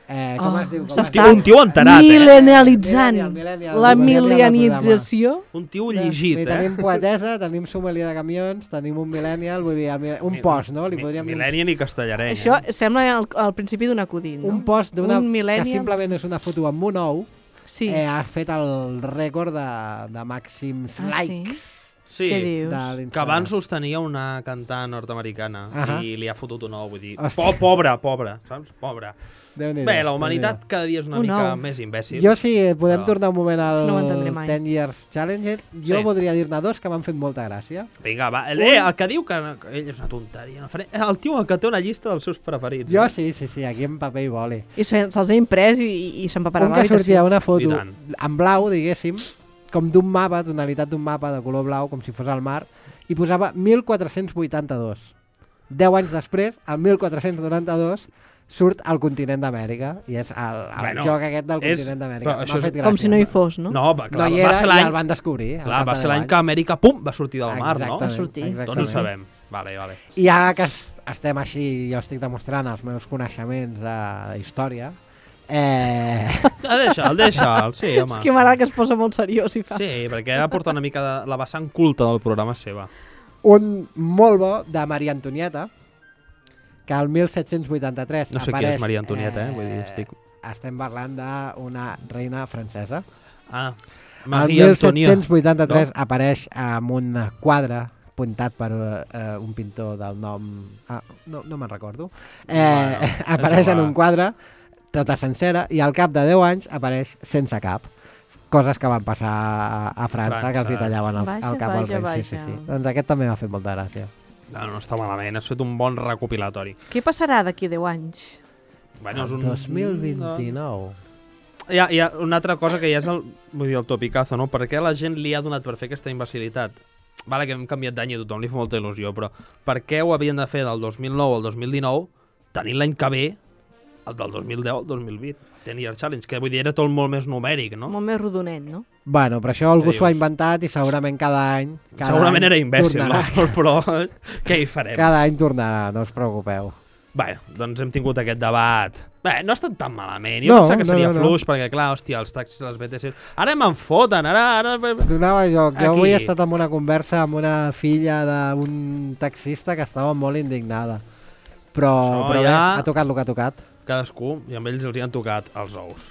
[SPEAKER 2] Eh, com
[SPEAKER 3] Oh,
[SPEAKER 2] es diu? Com
[SPEAKER 3] s'està
[SPEAKER 2] es diu?
[SPEAKER 1] Un tio enterat, eh?
[SPEAKER 3] Millennialitzant.
[SPEAKER 2] Millennial, millennial,
[SPEAKER 3] La
[SPEAKER 2] millennial del
[SPEAKER 3] millennialització.
[SPEAKER 1] Un tio llegit,
[SPEAKER 2] Sí,
[SPEAKER 1] eh?
[SPEAKER 2] tenim poetesa, tenim sommelier de camions, tenim un millennial, vull dir, el mil- un post, no? Li podríem dir un-
[SPEAKER 1] Millennial i castellareny.
[SPEAKER 3] Això sembla al, al principi d'un acudit, no?
[SPEAKER 2] un post d'una
[SPEAKER 3] Un
[SPEAKER 2] que
[SPEAKER 3] millennial.
[SPEAKER 2] simplement és una foto amb un ou,
[SPEAKER 3] Sí.
[SPEAKER 2] eh, ha fet el rècord de, de màxims
[SPEAKER 3] Ah, sí?
[SPEAKER 2] likes.
[SPEAKER 1] Sí,
[SPEAKER 3] Què dius?
[SPEAKER 2] de
[SPEAKER 1] que
[SPEAKER 2] l'Instagram.
[SPEAKER 1] abans sostenia una cantant nord-americana
[SPEAKER 2] Ahà.
[SPEAKER 1] i li ha fotut un ou, vull dir,
[SPEAKER 2] Hòstia.
[SPEAKER 1] po pobra, pobra, saps? Pobra.
[SPEAKER 2] Déu-n'hi-do,
[SPEAKER 1] Bé, la
[SPEAKER 2] Déu-n'hi-do.
[SPEAKER 1] humanitat cada dia és una
[SPEAKER 3] Un
[SPEAKER 1] mica
[SPEAKER 3] ou.
[SPEAKER 1] més imbècil.
[SPEAKER 2] Jo sí, podem
[SPEAKER 1] Però-
[SPEAKER 2] tornar un moment al
[SPEAKER 3] No ho entendré mai.
[SPEAKER 2] ten years Challenge. Jo
[SPEAKER 1] Sí.
[SPEAKER 2] voldria dir-ne dos que m'han fet molta gràcia.
[SPEAKER 1] Vinga, va. El, eh, el que diu que, que ell és una tonteria. No faré... El tio que té una llista dels seus preferits.
[SPEAKER 2] Jo
[SPEAKER 1] eh?
[SPEAKER 2] sí, sí, sí, aquí en paper i boli.
[SPEAKER 3] I se- se'ls ha imprès i, i s'empaparà
[SPEAKER 2] Un
[SPEAKER 3] a
[SPEAKER 2] que sortia
[SPEAKER 3] l'habitació.
[SPEAKER 2] una
[SPEAKER 1] I
[SPEAKER 2] foto
[SPEAKER 1] tant.
[SPEAKER 2] en blau, diguéssim, com d'un mapa, tonalitat d'un mapa de color blau, com si fos el mar, i posava mil quatre-cents vuitanta-dos. Deu anys després, el mil quatre-cents noranta-dos, surt al continent d'Amèrica, i és el, el
[SPEAKER 1] Bueno,
[SPEAKER 2] joc aquest del
[SPEAKER 1] és-
[SPEAKER 2] continent d'Amèrica.
[SPEAKER 1] però
[SPEAKER 2] M'ha
[SPEAKER 1] això és-
[SPEAKER 2] fet gràcia.
[SPEAKER 3] Com si no hi fos, no?
[SPEAKER 1] No, va, clar,
[SPEAKER 2] No hi
[SPEAKER 1] va
[SPEAKER 2] era
[SPEAKER 1] ser
[SPEAKER 2] i
[SPEAKER 1] l'any...
[SPEAKER 2] el van descobrir. al
[SPEAKER 1] Clar,
[SPEAKER 2] cap
[SPEAKER 1] va
[SPEAKER 2] de
[SPEAKER 1] ser
[SPEAKER 2] deu
[SPEAKER 1] l'any
[SPEAKER 2] anys.
[SPEAKER 1] que Amèrica, pum, va sortir del mar, no?
[SPEAKER 2] Exactament,
[SPEAKER 3] Va sortir.
[SPEAKER 1] Doncs ho
[SPEAKER 2] exactament.
[SPEAKER 1] sabem. Vale, vale.
[SPEAKER 2] I ja que es- estem així, jo estic demostrant els meus coneixements de, de història, eh...
[SPEAKER 1] Deixa'l, deixa'l, sí, home.
[SPEAKER 3] És que m'agrada que es posa molt seriós i fa.
[SPEAKER 1] Sí, perquè ara porta una mica de la vessant culta del programa seva.
[SPEAKER 2] un molt bo de Maria Antonieta, que el mil set-cents vuitanta-tres
[SPEAKER 1] No sé qui
[SPEAKER 2] apareix...
[SPEAKER 1] és Maria Antonieta, eh? Vull dir, estic...
[SPEAKER 2] Estem parlant d'una reina francesa.
[SPEAKER 1] Ah,
[SPEAKER 2] El
[SPEAKER 1] Maria
[SPEAKER 2] mil
[SPEAKER 1] Antonia.
[SPEAKER 2] set-cents vuitanta-tres
[SPEAKER 1] No?
[SPEAKER 2] apareix amb un quadre pintat per eh, un pintor del nom... Ah, no no me'n recordo. Eh,
[SPEAKER 1] Bueno,
[SPEAKER 2] apareix
[SPEAKER 1] és
[SPEAKER 2] en
[SPEAKER 1] igual.
[SPEAKER 2] un quadre tota sencera i al cap de deu anys apareix sense cap. Coses que van passar a, a França,
[SPEAKER 1] França.
[SPEAKER 2] que els hi tallaven el,
[SPEAKER 3] Vaja,
[SPEAKER 2] el cap al
[SPEAKER 3] vaja,
[SPEAKER 2] rei. Sí, sí, sí.
[SPEAKER 3] vaja.
[SPEAKER 2] Doncs aquest també m'ha fet molta gràcia.
[SPEAKER 1] No, no està malament, has fet un bon recopilatori.
[SPEAKER 3] Què passarà d'aquí deu anys?
[SPEAKER 1] Bueno, és un...
[SPEAKER 2] dos mil vint-i-nou.
[SPEAKER 1] Hi ha, hi ha una altra cosa que ja és el, vull dir, el topicazo, no? Per què la gent li ha donat per fer aquesta imbecilitat? Vale, que hem canviat d'any i a tothom li fa molta il·lusió, però per què ho havien de fer del dos mil nou al dos mil dinou, tenint l'any que ve el del dos mil deu al dos mil vint? Ten Year Challenge, que vull dir, era tot molt més numèric, no?
[SPEAKER 3] Molt més rodonet, no?
[SPEAKER 2] Bueno, però això algú
[SPEAKER 1] Què
[SPEAKER 2] s'ho ha
[SPEAKER 1] dius?
[SPEAKER 2] inventat i segurament cada any... Cada
[SPEAKER 1] Segurament
[SPEAKER 2] any
[SPEAKER 1] era imbècil,
[SPEAKER 2] tornarà.
[SPEAKER 1] no? Però què hi farem?
[SPEAKER 2] Cada any tornarà, no us preocupeu.
[SPEAKER 1] Bueno, doncs hem tingut aquest debat. Bé, no ha estat tan malament. Jo
[SPEAKER 2] No,
[SPEAKER 1] pensava que
[SPEAKER 2] no,
[SPEAKER 1] seria
[SPEAKER 2] no, no.
[SPEAKER 1] fluix, perquè clar, hòstia, els taxis, les B T C... Ara me'n foten, ara... ara...
[SPEAKER 2] Donava joc. Jo
[SPEAKER 1] Aquí.
[SPEAKER 2] avui he estat en una conversa amb una filla d'un taxista que estava molt indignada. Però,
[SPEAKER 1] Això
[SPEAKER 2] però
[SPEAKER 1] ja-
[SPEAKER 2] bé, ha tocat el que ha tocat.
[SPEAKER 1] Cadascú, i amb ells els hi han tocat els ous.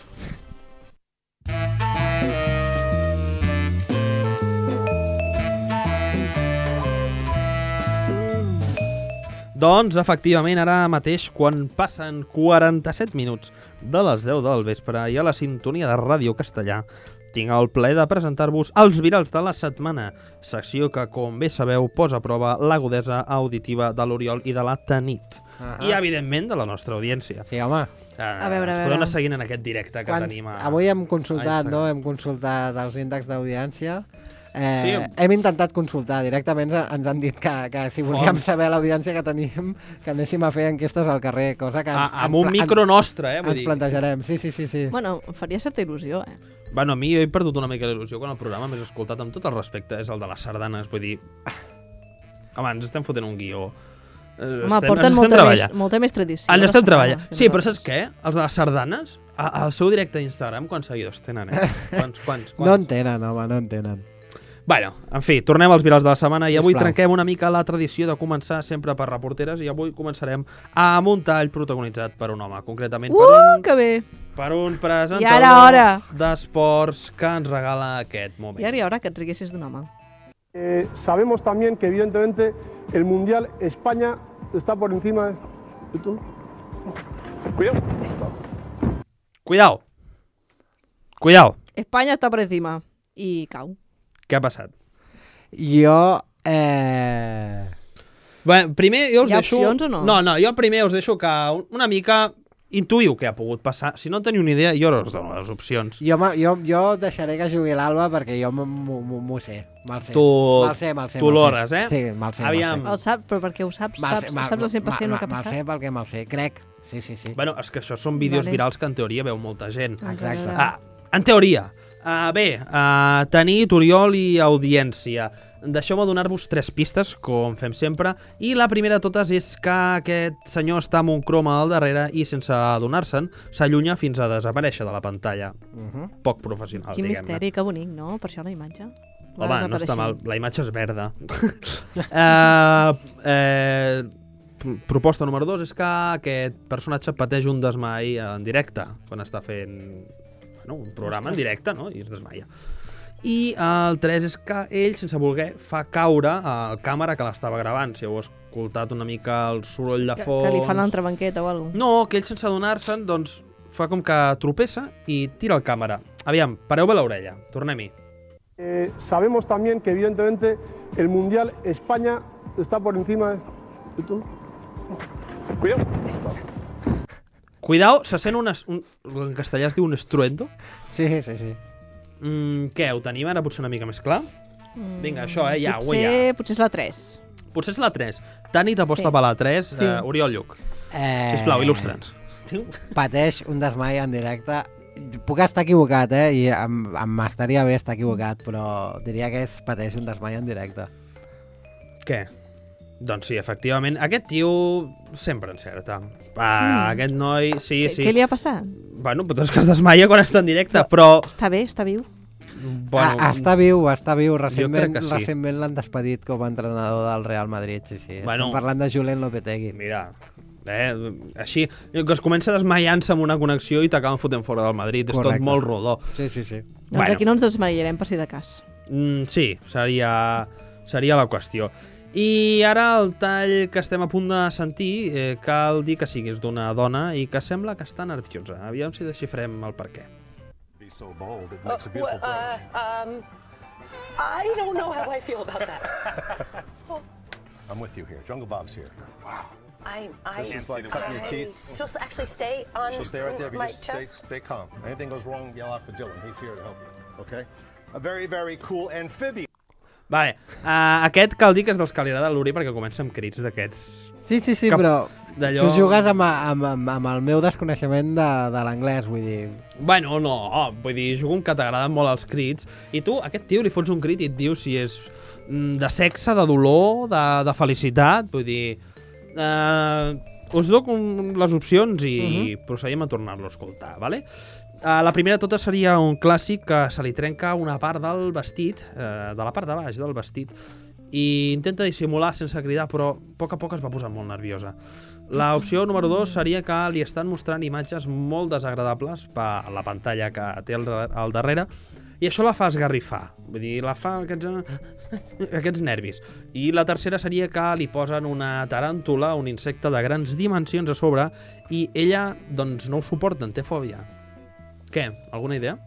[SPEAKER 1] Doncs, efectivament, ara mateix, quan passen quaranta-set minuts de les deu del vespre i a la sintonia de Ràdio Castellà, tinc el plaer de presentar-vos els virals de la setmana, secció que, com bé sabeu, posa a prova l'agudesa auditiva de l'Oriol i de la Tanit.
[SPEAKER 2] Ah.
[SPEAKER 1] I, evidentment, de la nostra audiència.
[SPEAKER 2] Sí, home.
[SPEAKER 1] Eh,
[SPEAKER 3] A veure, a
[SPEAKER 1] ens
[SPEAKER 3] veure.
[SPEAKER 1] podeu anar seguint en aquest directe que
[SPEAKER 2] Quan,
[SPEAKER 1] tenim a...
[SPEAKER 2] avui hem
[SPEAKER 1] a
[SPEAKER 2] consultat,
[SPEAKER 1] Instagram.
[SPEAKER 2] no? Hem consultat els índexs d'audiència. Eh,
[SPEAKER 1] Sí.
[SPEAKER 2] Hem intentat consultar directament, ens han dit que, que si volíem
[SPEAKER 1] Fons.
[SPEAKER 2] saber l'audiència que tenim, que anéssim a fer enquestes al carrer, cosa que ens,
[SPEAKER 1] A- amb
[SPEAKER 2] ens
[SPEAKER 1] un
[SPEAKER 2] pla-
[SPEAKER 1] micro
[SPEAKER 2] ens-
[SPEAKER 1] nostre, eh, vull
[SPEAKER 2] ens
[SPEAKER 1] dir.
[SPEAKER 2] plantejarem. Sí, sí, sí, sí.
[SPEAKER 3] Bueno, em faria certa il·lusió, eh?
[SPEAKER 1] Bueno, a mi he perdut una mica l'il·lusió quan el programa més escoltat, amb tot el respecte, és el de les sardanes. Vull dir... Home, ens estem fotent un guió. Eh,
[SPEAKER 3] Home, porten molta més, molta més tradició.
[SPEAKER 1] Els
[SPEAKER 3] la
[SPEAKER 1] estem
[SPEAKER 3] setmana
[SPEAKER 1] treballant.
[SPEAKER 3] que
[SPEAKER 1] Sí, però
[SPEAKER 3] nosaltres.
[SPEAKER 1] saps què? Els de les sardanes, a- al seu directe d'Instagram, quants seguidors tenen, eh? Quants, quants, quants?
[SPEAKER 2] No en tenen, home, no en tenen.
[SPEAKER 1] Bueno, en fi, tornem als virals de la setmana i avui
[SPEAKER 2] Sisplau.
[SPEAKER 1] trenquem una mica la tradició de començar sempre per reporteres i avui començarem amb un tall protagonitzat per un home, concretament per
[SPEAKER 3] Uh,
[SPEAKER 1] un,
[SPEAKER 3] que bé!
[SPEAKER 1] per un
[SPEAKER 3] I ara
[SPEAKER 1] presentador
[SPEAKER 3] hora.
[SPEAKER 1] d'esports que ens regala aquest moment.
[SPEAKER 3] I ara hi haurà que et riguessis d'un home.
[SPEAKER 15] Eh, sabemos también que evidentemente el Mundial España está por encima de todo. Cuidado.
[SPEAKER 1] Cuidao. Cuidao.
[SPEAKER 3] Espanya està per encima. I cau.
[SPEAKER 1] Què ha passat?
[SPEAKER 2] Jo... Eh...
[SPEAKER 1] Bé, primer jo us
[SPEAKER 3] Hi ha
[SPEAKER 1] deixo...
[SPEAKER 3] opcions o no?
[SPEAKER 1] No, no, jo primer us deixo que un- una mica intuïu què ha pogut passar. Si no en teniu ni idea, jo us dono les opcions.
[SPEAKER 2] Jo, me- jo, jo deixaré que jugui l'Alba perquè jo m'ho- m'ho m'ho sé. Me'l sé.
[SPEAKER 1] Tu,
[SPEAKER 2] Me'l sé, me'l sé,
[SPEAKER 1] tu
[SPEAKER 2] me'l sé.
[SPEAKER 1] l'hores, eh?
[SPEAKER 2] Sí, me'l sé.
[SPEAKER 1] Aviam.
[SPEAKER 2] me'l
[SPEAKER 3] El sap, però perquè ho saps,
[SPEAKER 2] Me'l
[SPEAKER 3] saps,
[SPEAKER 2] sé, me'l-
[SPEAKER 3] saps al cent per cent el que ha
[SPEAKER 2] me'l-
[SPEAKER 3] passat.
[SPEAKER 2] Me'l sé perquè me'l sé, crec. Sí, sí, sí.
[SPEAKER 1] Bueno, és que això són vídeos
[SPEAKER 3] Vale.
[SPEAKER 1] virals que en teoria veu molta gent.
[SPEAKER 2] Exacte.
[SPEAKER 1] Ah, en teoria. Uh, bé, uh, tenir Oriol i audiència. Deixeu-me donar-vos tres pistes, com fem sempre, i la primera de totes és que aquest senyor està amb un croma al darrere i sense adonar-se'n s'allunya fins a desaparèixer de la pantalla. Uh -huh. Poc professional,
[SPEAKER 3] Quin
[SPEAKER 1] diguem-ne.
[SPEAKER 3] misteri, que bonic, no? Per això la imatge. Va
[SPEAKER 1] Home, no està
[SPEAKER 3] desapareixent.
[SPEAKER 1] mal, la imatge és verda. uh, eh, proposta número dos és que aquest personatge pateix un desmai en directe, quan està fent bueno, un programa en directe, no? I es desmaia. I el tres és que ell, sense voler, fa caure el càmera que l'estava gravant. Si heu escoltat una mica el soroll de
[SPEAKER 3] Que,
[SPEAKER 1] fons...
[SPEAKER 3] que li fan l'entrebanqueta o alguna cosa.
[SPEAKER 1] No, que ell, sense adonar-se'n, doncs, fa com que tropessa i tira el càmera. Aviam, pareu bé l'orella, tornem-hi.
[SPEAKER 15] Eh, sabemos también que evidentemente el Mundial España está por encima de... ¿Y tú? Cuidado.
[SPEAKER 1] Cuidao, se sent un, es- un... En castellà es diu un estruendo?
[SPEAKER 2] Sí, sí, sí.
[SPEAKER 1] Mm, què, ho tenim ara potser una mica més clar?
[SPEAKER 3] Mm,
[SPEAKER 1] Vinga, això, eh, ja, ho
[SPEAKER 3] potser,
[SPEAKER 1] ja.
[SPEAKER 3] Potser és la tres.
[SPEAKER 1] Potser és la tres. Tani t'aposta
[SPEAKER 3] Sí.
[SPEAKER 1] per la tres.
[SPEAKER 3] Sí.
[SPEAKER 1] Uh, Oriol Lluc.
[SPEAKER 2] Eh...
[SPEAKER 1] Sisplau, il·lustra'ns.
[SPEAKER 2] Pateix un desmai en directe. Puc estar equivocat, eh? I em, em estaria bé estar equivocat, però diria que és pateix un desmai en directe.
[SPEAKER 1] Què? Doncs sí, efectivament. Aquest tio sempre encerta. Ah,
[SPEAKER 3] Sí.
[SPEAKER 1] Aquest noi, sí,
[SPEAKER 3] Què,
[SPEAKER 1] sí.
[SPEAKER 3] què li ha passat?
[SPEAKER 1] Bueno, però és que es desmaia quan està en directe, però...
[SPEAKER 3] Està bé, està viu.
[SPEAKER 1] Bueno,
[SPEAKER 2] ah, està viu, està viu. Recentment,
[SPEAKER 1] crec que sí.
[SPEAKER 2] recentment l'han despedit com a entrenador del Real Madrid, sí, sí.
[SPEAKER 1] Bueno.
[SPEAKER 2] Estem parlant de Julen Lopetegui.
[SPEAKER 1] Mira, eh, així, que es comença desmaiant-se amb una connexió i t'acaben fotent fora del Madrid. És
[SPEAKER 2] Correcte.
[SPEAKER 1] tot molt rodó.
[SPEAKER 2] Sí, sí, sí.
[SPEAKER 3] Doncs
[SPEAKER 1] Bueno.
[SPEAKER 3] aquí no ens desmaiarem per si de cas.
[SPEAKER 1] Mm, sí, seria, seria la qüestió. I ara el tall que estem a punt de sentir eh, cal dir que siguis d'una dona i que sembla que està nerviosa. Aviam si desxifrem el per què.
[SPEAKER 16] Be so bold, it makes a beautiful
[SPEAKER 17] Uh, um, I don't know how I feel about that.
[SPEAKER 16] I'm with you here. Jungle Bob's here. Wow.
[SPEAKER 17] I, I,
[SPEAKER 16] This is like cutting your
[SPEAKER 17] I-
[SPEAKER 16] teeth.
[SPEAKER 17] She'll actually stay on
[SPEAKER 16] She'll stay right there. If you
[SPEAKER 17] my
[SPEAKER 16] just stay,
[SPEAKER 17] chest.
[SPEAKER 16] stay calm. Anything goes wrong, yell out for Dylan. He's here to help you. Okay? A very, very cool amphibian.
[SPEAKER 1] Vale, uh, aquest cal dir que és dels que li agrada a l'Uri perquè comença amb crits d'aquests...
[SPEAKER 2] Sí, sí, sí,
[SPEAKER 1] que-
[SPEAKER 2] però
[SPEAKER 1] d'allò-
[SPEAKER 2] tu jugues amb, amb, amb, amb el meu desconeixement de, de l'anglès, vull dir...
[SPEAKER 1] Bueno, no, vull dir, jugo un que t'agraden molt els crits i tu, a aquest tio, li fots un crit i et diu si és mm, de sexe, de dolor, de, de felicitat, vull dir... Uh, us dono un- les opcions i
[SPEAKER 2] Mhm.
[SPEAKER 1] procedim a tornar-lo a escoltar, vale? Uh, la primera de totes seria un clàssic que se li trenca una part del vestit, uh, de la part de baix del vestit, i intenta dissimular sense cridar, però a poc a poc es va posar molt nerviosa. L'opció número dos seria que li estan mostrant imatges molt desagradables per la pantalla que té al, al darrere, i això la fa esgarrifar, vull dir, la fa aquests, aquests nervis. I la tercera seria que li posen una taràntula, un insecte de grans dimensions a sobre, i ella, doncs, no ho suporta, en té fòbia. Què? Alguna idea?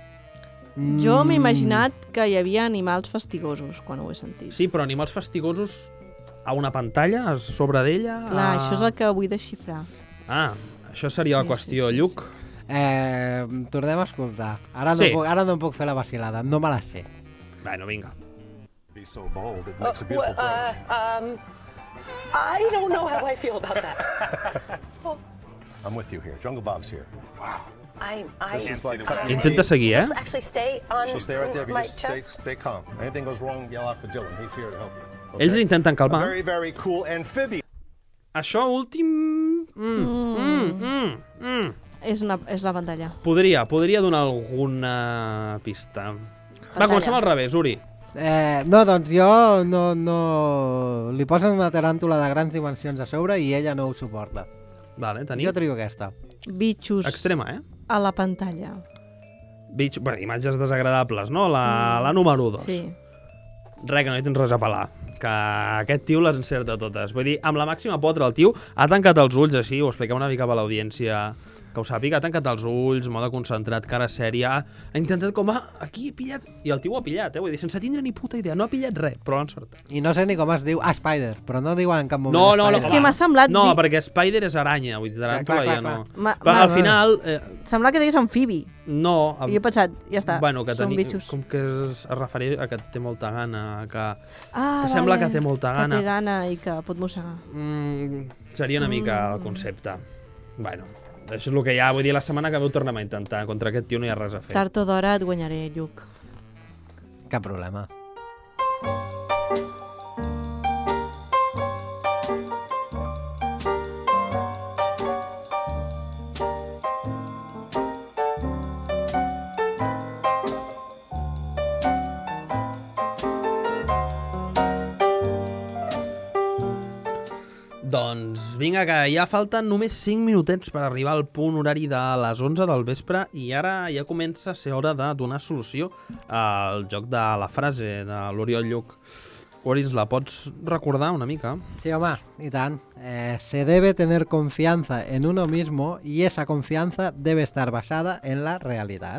[SPEAKER 3] Jo m'he imaginat que hi havia animals fastigosos quan ho he sentit.
[SPEAKER 1] Sí, però animals fastigosos a una pantalla, a sobre d'ella...
[SPEAKER 3] Clar,
[SPEAKER 1] a...
[SPEAKER 3] això és el que vull desxifrar.
[SPEAKER 1] Ah, això seria
[SPEAKER 3] Sí,
[SPEAKER 1] la qüestió,
[SPEAKER 3] sí, sí,
[SPEAKER 1] Lluc.
[SPEAKER 2] Eh, tornem a escoltar. Ara no,
[SPEAKER 1] Sí.
[SPEAKER 2] puc, ara no em puc fer la vacilada, no me la sé.
[SPEAKER 1] Bueno, vinga.
[SPEAKER 16] Be so bold, it makes a beautiful
[SPEAKER 17] Uh, um, I don't know how I feel about that.
[SPEAKER 16] I'm with you here. Jungle Bob's here. Wow.
[SPEAKER 17] I, I,
[SPEAKER 16] This is like cutting your
[SPEAKER 1] Intenta
[SPEAKER 16] teeth.
[SPEAKER 1] seguir, eh?
[SPEAKER 17] She'll actually stay on
[SPEAKER 16] She'll stay right there. If you
[SPEAKER 17] my
[SPEAKER 16] just stay,
[SPEAKER 17] chest.
[SPEAKER 16] stay calm. Anything goes wrong, yell out for Dylan. He's here to help you.
[SPEAKER 1] Ells l'intenten
[SPEAKER 16] A
[SPEAKER 1] calmar.
[SPEAKER 16] very, very cool amphibian.
[SPEAKER 1] Això últim... Mm, mm, mm, mm.
[SPEAKER 3] És, una, és la pantalla.
[SPEAKER 1] Podria, podria donar alguna pista. Va,
[SPEAKER 3] Pantalla.
[SPEAKER 1] comencem al revés, Uri.
[SPEAKER 2] Eh, no, doncs jo no, no... Li posen una taràntula de grans dimensions a sobre i ella no ho suporta.
[SPEAKER 1] Vale, tenim...
[SPEAKER 2] Jo trio aquesta.
[SPEAKER 3] Bitxos
[SPEAKER 1] Extrema, eh?
[SPEAKER 3] a la pantalla.
[SPEAKER 1] Bitx... Bueno, imatges desagradables, no? La, la número dos.
[SPEAKER 3] Sí.
[SPEAKER 1] Res, que no hi tens res a pelar. Que aquest tio les encerta totes. Vull dir, amb la màxima potra, el tio ha tancat els ulls així, ho expliquem una mica per l'audiència que ho sàpiga, ha tancat els ulls, mode concentrat, cara sèria, ha intentat com a... Aquí he pillat... I el tio ho ha pillat, eh? Vull dir, sense tindre ni puta idea. No ha pillat res, però l'ha encertat.
[SPEAKER 2] I no sé ni com es diu... Ah, Spider, però no diuen en cap moment
[SPEAKER 1] No, no, no.
[SPEAKER 2] Spider.
[SPEAKER 3] És que m'ha semblat
[SPEAKER 1] No,
[SPEAKER 3] dir-
[SPEAKER 1] perquè Spider és aranya, vull dir, taràntula
[SPEAKER 2] Clar, clar,
[SPEAKER 1] ja no.
[SPEAKER 2] clar.
[SPEAKER 3] Ma-
[SPEAKER 1] Però
[SPEAKER 3] ma-
[SPEAKER 1] al final... Eh,
[SPEAKER 3] Sembla que digués amfibi.
[SPEAKER 1] no...
[SPEAKER 3] I he pensat, ja està,
[SPEAKER 1] Bueno, que
[SPEAKER 3] són
[SPEAKER 1] teni...
[SPEAKER 3] bitxos.
[SPEAKER 1] Com que es, es refereix a que té molta gana, que...
[SPEAKER 3] Ah,
[SPEAKER 1] que sembla
[SPEAKER 3] vale,
[SPEAKER 1] que té molta gana.
[SPEAKER 3] Que té gana i que pot mossegar.
[SPEAKER 1] Mm, seria una mica
[SPEAKER 3] Mm.
[SPEAKER 1] el concepte. Bueno, Això és el que hi ha. Vull dir, la setmana que ve ho tornem a intentar. Contra aquest tio no hi ha res a fer.
[SPEAKER 3] Tard o d'hora et guanyaré, Lluc.
[SPEAKER 2] Cap problema.
[SPEAKER 1] Doncs vinga, que ja falten només cinc minutets per arribar al punt horari de les onze del vespre i ara ja comença a ser hora de donar solució al joc de la frase de l'Oriol Lluc. Oris, la pots recordar una mica?
[SPEAKER 2] Sí, home, i tant. Eh, se debe tener confianza en uno mismo y esa confianza debe estar basada en la realidad.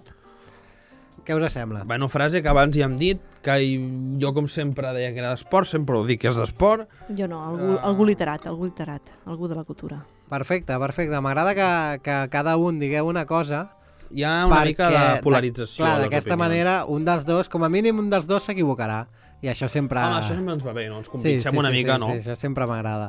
[SPEAKER 2] Què us sembla?
[SPEAKER 1] Bueno, frase que abans ja hem dit, que jo com sempre deia que era d'esport, sempre ho dic que és d'esport.
[SPEAKER 3] Jo no, algú, uh... algú literat, algú literat, algú de la cultura.
[SPEAKER 2] Perfecte, perfecte. M'agrada que, que cada un digueu una cosa.
[SPEAKER 1] Hi ha una perquè, mica de polarització.
[SPEAKER 2] Clar, d'aquesta manera, un dels dos, com a mínim un dels dos s'equivocarà. I això sempre...
[SPEAKER 1] Home, això sempre ens va bé, no? Ens convicem
[SPEAKER 2] sí, sí,
[SPEAKER 1] una
[SPEAKER 2] sí,
[SPEAKER 1] mica,
[SPEAKER 2] sí,
[SPEAKER 1] no?
[SPEAKER 2] Sí, això sempre m'agrada.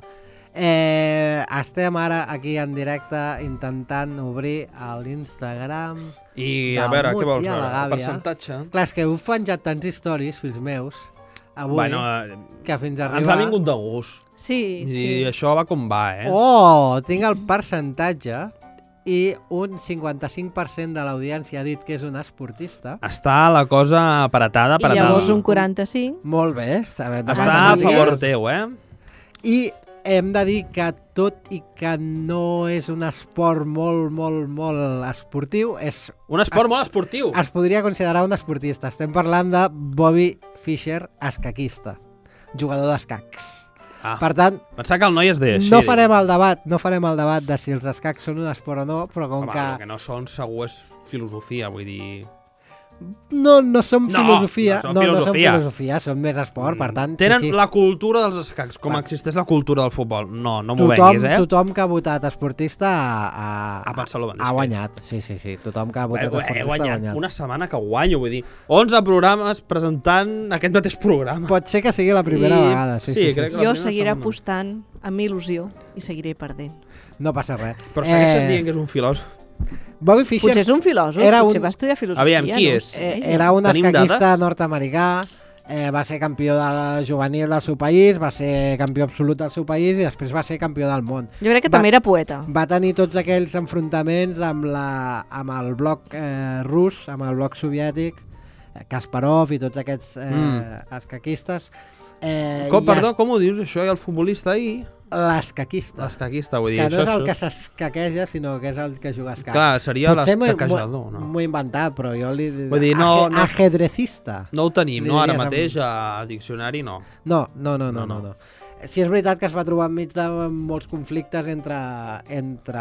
[SPEAKER 2] Eh, estem ara aquí en directe intentant obrir l'Instagram
[SPEAKER 1] i a veure, què vols veure? El percentatge?
[SPEAKER 2] Clar, és que heu penjat tants stories, fills meus, avui,
[SPEAKER 1] bueno,
[SPEAKER 2] que fins a arribar...
[SPEAKER 1] Ens ha vingut de gust.
[SPEAKER 3] Sí,
[SPEAKER 1] I
[SPEAKER 3] sí.
[SPEAKER 1] I això va com va, eh?
[SPEAKER 2] Oh, tinc el percentatge i un cinquanta-cinc per cent de l'audiència ha dit que és un esportista.
[SPEAKER 1] Està la cosa apretada, apretada.
[SPEAKER 3] I llavors un quaranta-cinc.
[SPEAKER 2] Molt bé. Sabem de
[SPEAKER 1] Està a favor teu, eh?
[SPEAKER 2] I hem de dir que tot i que no és un esport molt, molt, molt esportiu, és...
[SPEAKER 1] Un esport es, molt esportiu!
[SPEAKER 2] Es podria considerar un esportista. Estem parlant de Bobby Fischer, escaquista, jugador d'escacs.
[SPEAKER 1] Ah,
[SPEAKER 2] per tant,
[SPEAKER 1] pensar que el noi és de...
[SPEAKER 2] No farem el debat, no farem el debat de si els escacs són un esport o no, però com
[SPEAKER 1] Home,
[SPEAKER 2] que...
[SPEAKER 1] el que no són segur és filosofia, vull dir...
[SPEAKER 2] No, no som
[SPEAKER 1] no,
[SPEAKER 2] filosofia,
[SPEAKER 1] no,
[SPEAKER 2] no,
[SPEAKER 1] filosofia.
[SPEAKER 2] no som filosofia, som més esport, per tant...
[SPEAKER 1] Tenen
[SPEAKER 2] sí, sí.
[SPEAKER 1] la cultura dels escacs, com Va. existeix la cultura del futbol. No, no m'ho
[SPEAKER 2] tothom,
[SPEAKER 1] venguis, eh?
[SPEAKER 2] Tothom que ha votat esportista ha,
[SPEAKER 1] ha,
[SPEAKER 2] ha guanyat. Sí, sí, sí, tothom que ha votat
[SPEAKER 1] he,
[SPEAKER 2] esportista
[SPEAKER 1] he guanyat
[SPEAKER 2] ha guanyat.
[SPEAKER 1] Una setmana que guanyo, vull dir, onze programes presentant aquest mateix programa.
[SPEAKER 2] Pot ser que sigui la primera
[SPEAKER 1] I...
[SPEAKER 2] vegada. Sí,
[SPEAKER 1] sí,
[SPEAKER 2] sí,
[SPEAKER 1] crec
[SPEAKER 2] sí.
[SPEAKER 1] que
[SPEAKER 3] jo
[SPEAKER 1] la
[SPEAKER 3] seguiré
[SPEAKER 1] setmana.
[SPEAKER 3] apostant amb il·lusió i seguiré perdent.
[SPEAKER 2] No passa res.
[SPEAKER 1] Però segueixes
[SPEAKER 2] eh...
[SPEAKER 1] dient que és un filòsof.
[SPEAKER 2] Bobby Fischer
[SPEAKER 3] potser és un filòsof,
[SPEAKER 2] era
[SPEAKER 3] potser
[SPEAKER 2] un...
[SPEAKER 3] va estudiar filosofia.
[SPEAKER 1] Aviam, qui
[SPEAKER 3] no
[SPEAKER 1] és?
[SPEAKER 3] Sé,
[SPEAKER 2] eh, era un escaquista nord-americà, eh, va ser campió de la juvenil del seu país, va ser campió absolut del seu país i després va ser campió del món.
[SPEAKER 3] Jo crec que
[SPEAKER 2] va,
[SPEAKER 3] també era poeta.
[SPEAKER 2] Va tenir tots aquells enfrontaments amb, la, amb el bloc eh, rus, amb el bloc soviètic, eh, Kasparov i tots aquests eh, mm. escaquistes. Eh,
[SPEAKER 1] com, perdó, es... com ho dius això? I el futbolista ahir?
[SPEAKER 2] L'escaquista.
[SPEAKER 1] L'escaquista, vull dir.
[SPEAKER 2] Que no
[SPEAKER 1] això,
[SPEAKER 2] és el
[SPEAKER 1] això...
[SPEAKER 2] que s'escaqueja, sinó que és el que juga a escacs.
[SPEAKER 1] Clar, seria l'escaquejador, no?
[SPEAKER 2] M'ho he inventat, però jo li...
[SPEAKER 1] Vull dir, no,
[SPEAKER 2] Aje,
[SPEAKER 1] no...
[SPEAKER 2] Ajedrecista.
[SPEAKER 1] No ho tenim, no? Ara mateix a diccionari, no.
[SPEAKER 2] No, no, no, no, no. no. Sí, és veritat que es va trobar enmig de molts conflictes entre, entre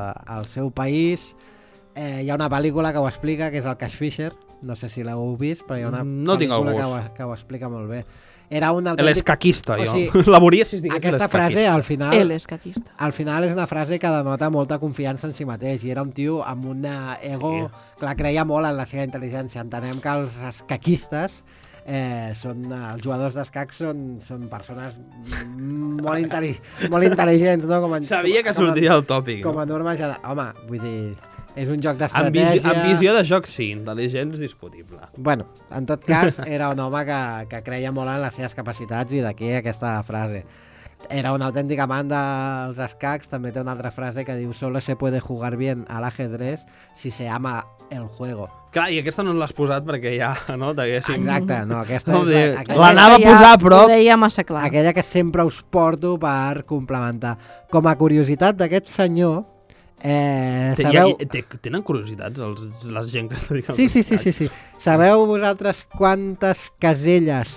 [SPEAKER 2] el seu país. Eh, hi ha una pel·lícula que ho explica, que és el Cash Fisher. No sé si l'heu vist, però hi ha una
[SPEAKER 1] no
[SPEAKER 2] pel·lícula que ho, que ho explica molt bé. Era un autèntic...
[SPEAKER 1] L'escaquista, jo.
[SPEAKER 2] O sigui,
[SPEAKER 1] la veuria si es digués
[SPEAKER 2] aquesta frase, al final...
[SPEAKER 3] L'escaquista.
[SPEAKER 2] Al final és una frase que denota molta confiança en si mateix. I era un tio amb un ego... Sí. Clar, creia molt en la seva intel·ligència. Entenem que els escaquistes... Eh, són, els jugadors d'escacs són, són persones molt, intel·li molt intel·ligents, no? Com a,
[SPEAKER 1] Sabia que
[SPEAKER 2] com a,
[SPEAKER 1] sortiria el tòpic.
[SPEAKER 2] Com a norma general. Home, vull dir... És un joc
[SPEAKER 1] d'estratègia... En, visi en visió de joc, sí. Intel·ligents, discutible.
[SPEAKER 2] Bueno, en tot cas, era un home que, que creia molt en les seves capacitats i d'aquí aquesta frase. Era un autèntic amant dels escacs. També té una altra frase que diu «Solo se puede jugar bien al ajedrez si se ama el juego».
[SPEAKER 1] Clar, i aquesta no l'has posat perquè ja, no, t'haguéssim...
[SPEAKER 2] Exacte, no, aquesta
[SPEAKER 1] no,
[SPEAKER 2] és...
[SPEAKER 1] La, l'anava a posar, però...
[SPEAKER 3] Ho deia massa clar.
[SPEAKER 2] Aquella que sempre us porto per complementar. Com a curiositat d'aquest senyor, eh, sabeu...
[SPEAKER 1] Tenen curiositats els, les gent que es dedica
[SPEAKER 2] sí, sí, sí, sí, sí. Sabeu vosaltres quantes caselles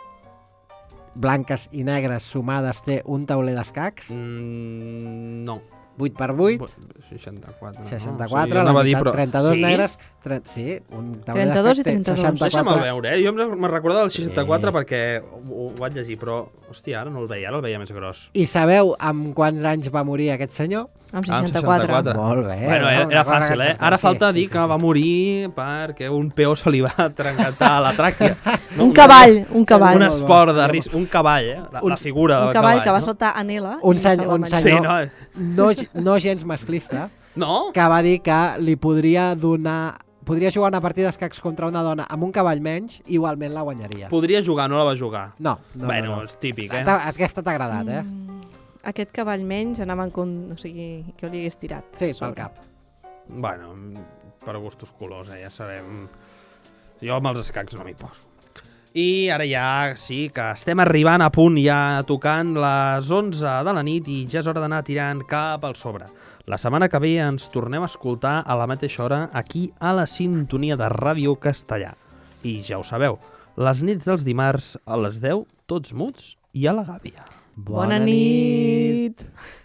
[SPEAKER 2] blanques i negres sumades té un tauler d'escacs?
[SPEAKER 1] Mm, no.
[SPEAKER 2] vuit per vuit.
[SPEAKER 1] seixanta-quatre.
[SPEAKER 2] seixanta-quatre,
[SPEAKER 1] no?
[SPEAKER 2] la
[SPEAKER 1] Sí,
[SPEAKER 2] meitat,
[SPEAKER 1] però...
[SPEAKER 2] trenta-dos
[SPEAKER 1] sí?
[SPEAKER 2] negres... Tre... Sí, un tauler
[SPEAKER 3] trenta-dos i
[SPEAKER 2] d'escacs té
[SPEAKER 3] trenta-dos.
[SPEAKER 2] seixanta-quatre.
[SPEAKER 1] Deixa'm veure, eh? Jo me'n recordava del seixanta-quatre sí. perquè ho, ho vaig llegir, però, hòstia, ara no el veia, ara el veia més gros.
[SPEAKER 2] I sabeu amb quants anys va morir aquest senyor?
[SPEAKER 3] Amb seixanta-quatre.
[SPEAKER 1] Ah, amb seixanta-quatre.
[SPEAKER 2] Molt bé.
[SPEAKER 1] Bueno, era, era fàcil, eh? Ara falta
[SPEAKER 2] sí,
[SPEAKER 1] dir
[SPEAKER 2] sí,
[SPEAKER 1] que
[SPEAKER 2] sí.
[SPEAKER 1] va morir perquè un peó se li va trencar la tràquea.
[SPEAKER 3] No? Un cavall, un cavall.
[SPEAKER 1] Un esport de risc, un cavall, eh? La, la figura
[SPEAKER 3] un
[SPEAKER 1] del
[SPEAKER 3] cavall.
[SPEAKER 1] cavall
[SPEAKER 3] que va
[SPEAKER 1] no?
[SPEAKER 3] saltar a Nela.
[SPEAKER 2] Un, senyor, un senyor
[SPEAKER 1] sí, no?
[SPEAKER 2] no, no gens masclista,
[SPEAKER 18] No?
[SPEAKER 2] que va dir que li podria donar... Podria jugar una partida d'escacs contra una dona amb un cavall menys, igualment la guanyaria.
[SPEAKER 1] Podria jugar, no la va jugar.
[SPEAKER 2] No, no,
[SPEAKER 1] bueno,
[SPEAKER 2] no, no.
[SPEAKER 1] és típic, eh?
[SPEAKER 2] Ta- Aquesta t'ha agradat, eh?
[SPEAKER 3] Mm, aquest cavall menys anava en con... O sigui, que li hagués tirat.
[SPEAKER 2] Sí, pel
[SPEAKER 3] sobre.
[SPEAKER 2] cap.
[SPEAKER 1] Bueno, per gustos colors, eh? Ja sabem... Jo amb els escacs no m'hi poso. I ara ja sí que estem arribant a punt, ja tocant les onze de la nit i ja és hora d'anar tirant cap al sobre. La setmana que ve ens tornem a escoltar a la mateixa hora aquí a la sintonia de Ràdio Castellà. I ja ho sabeu, les nits dels dimarts a les deu, tots muts i a la gàbia.
[SPEAKER 3] Bona nit!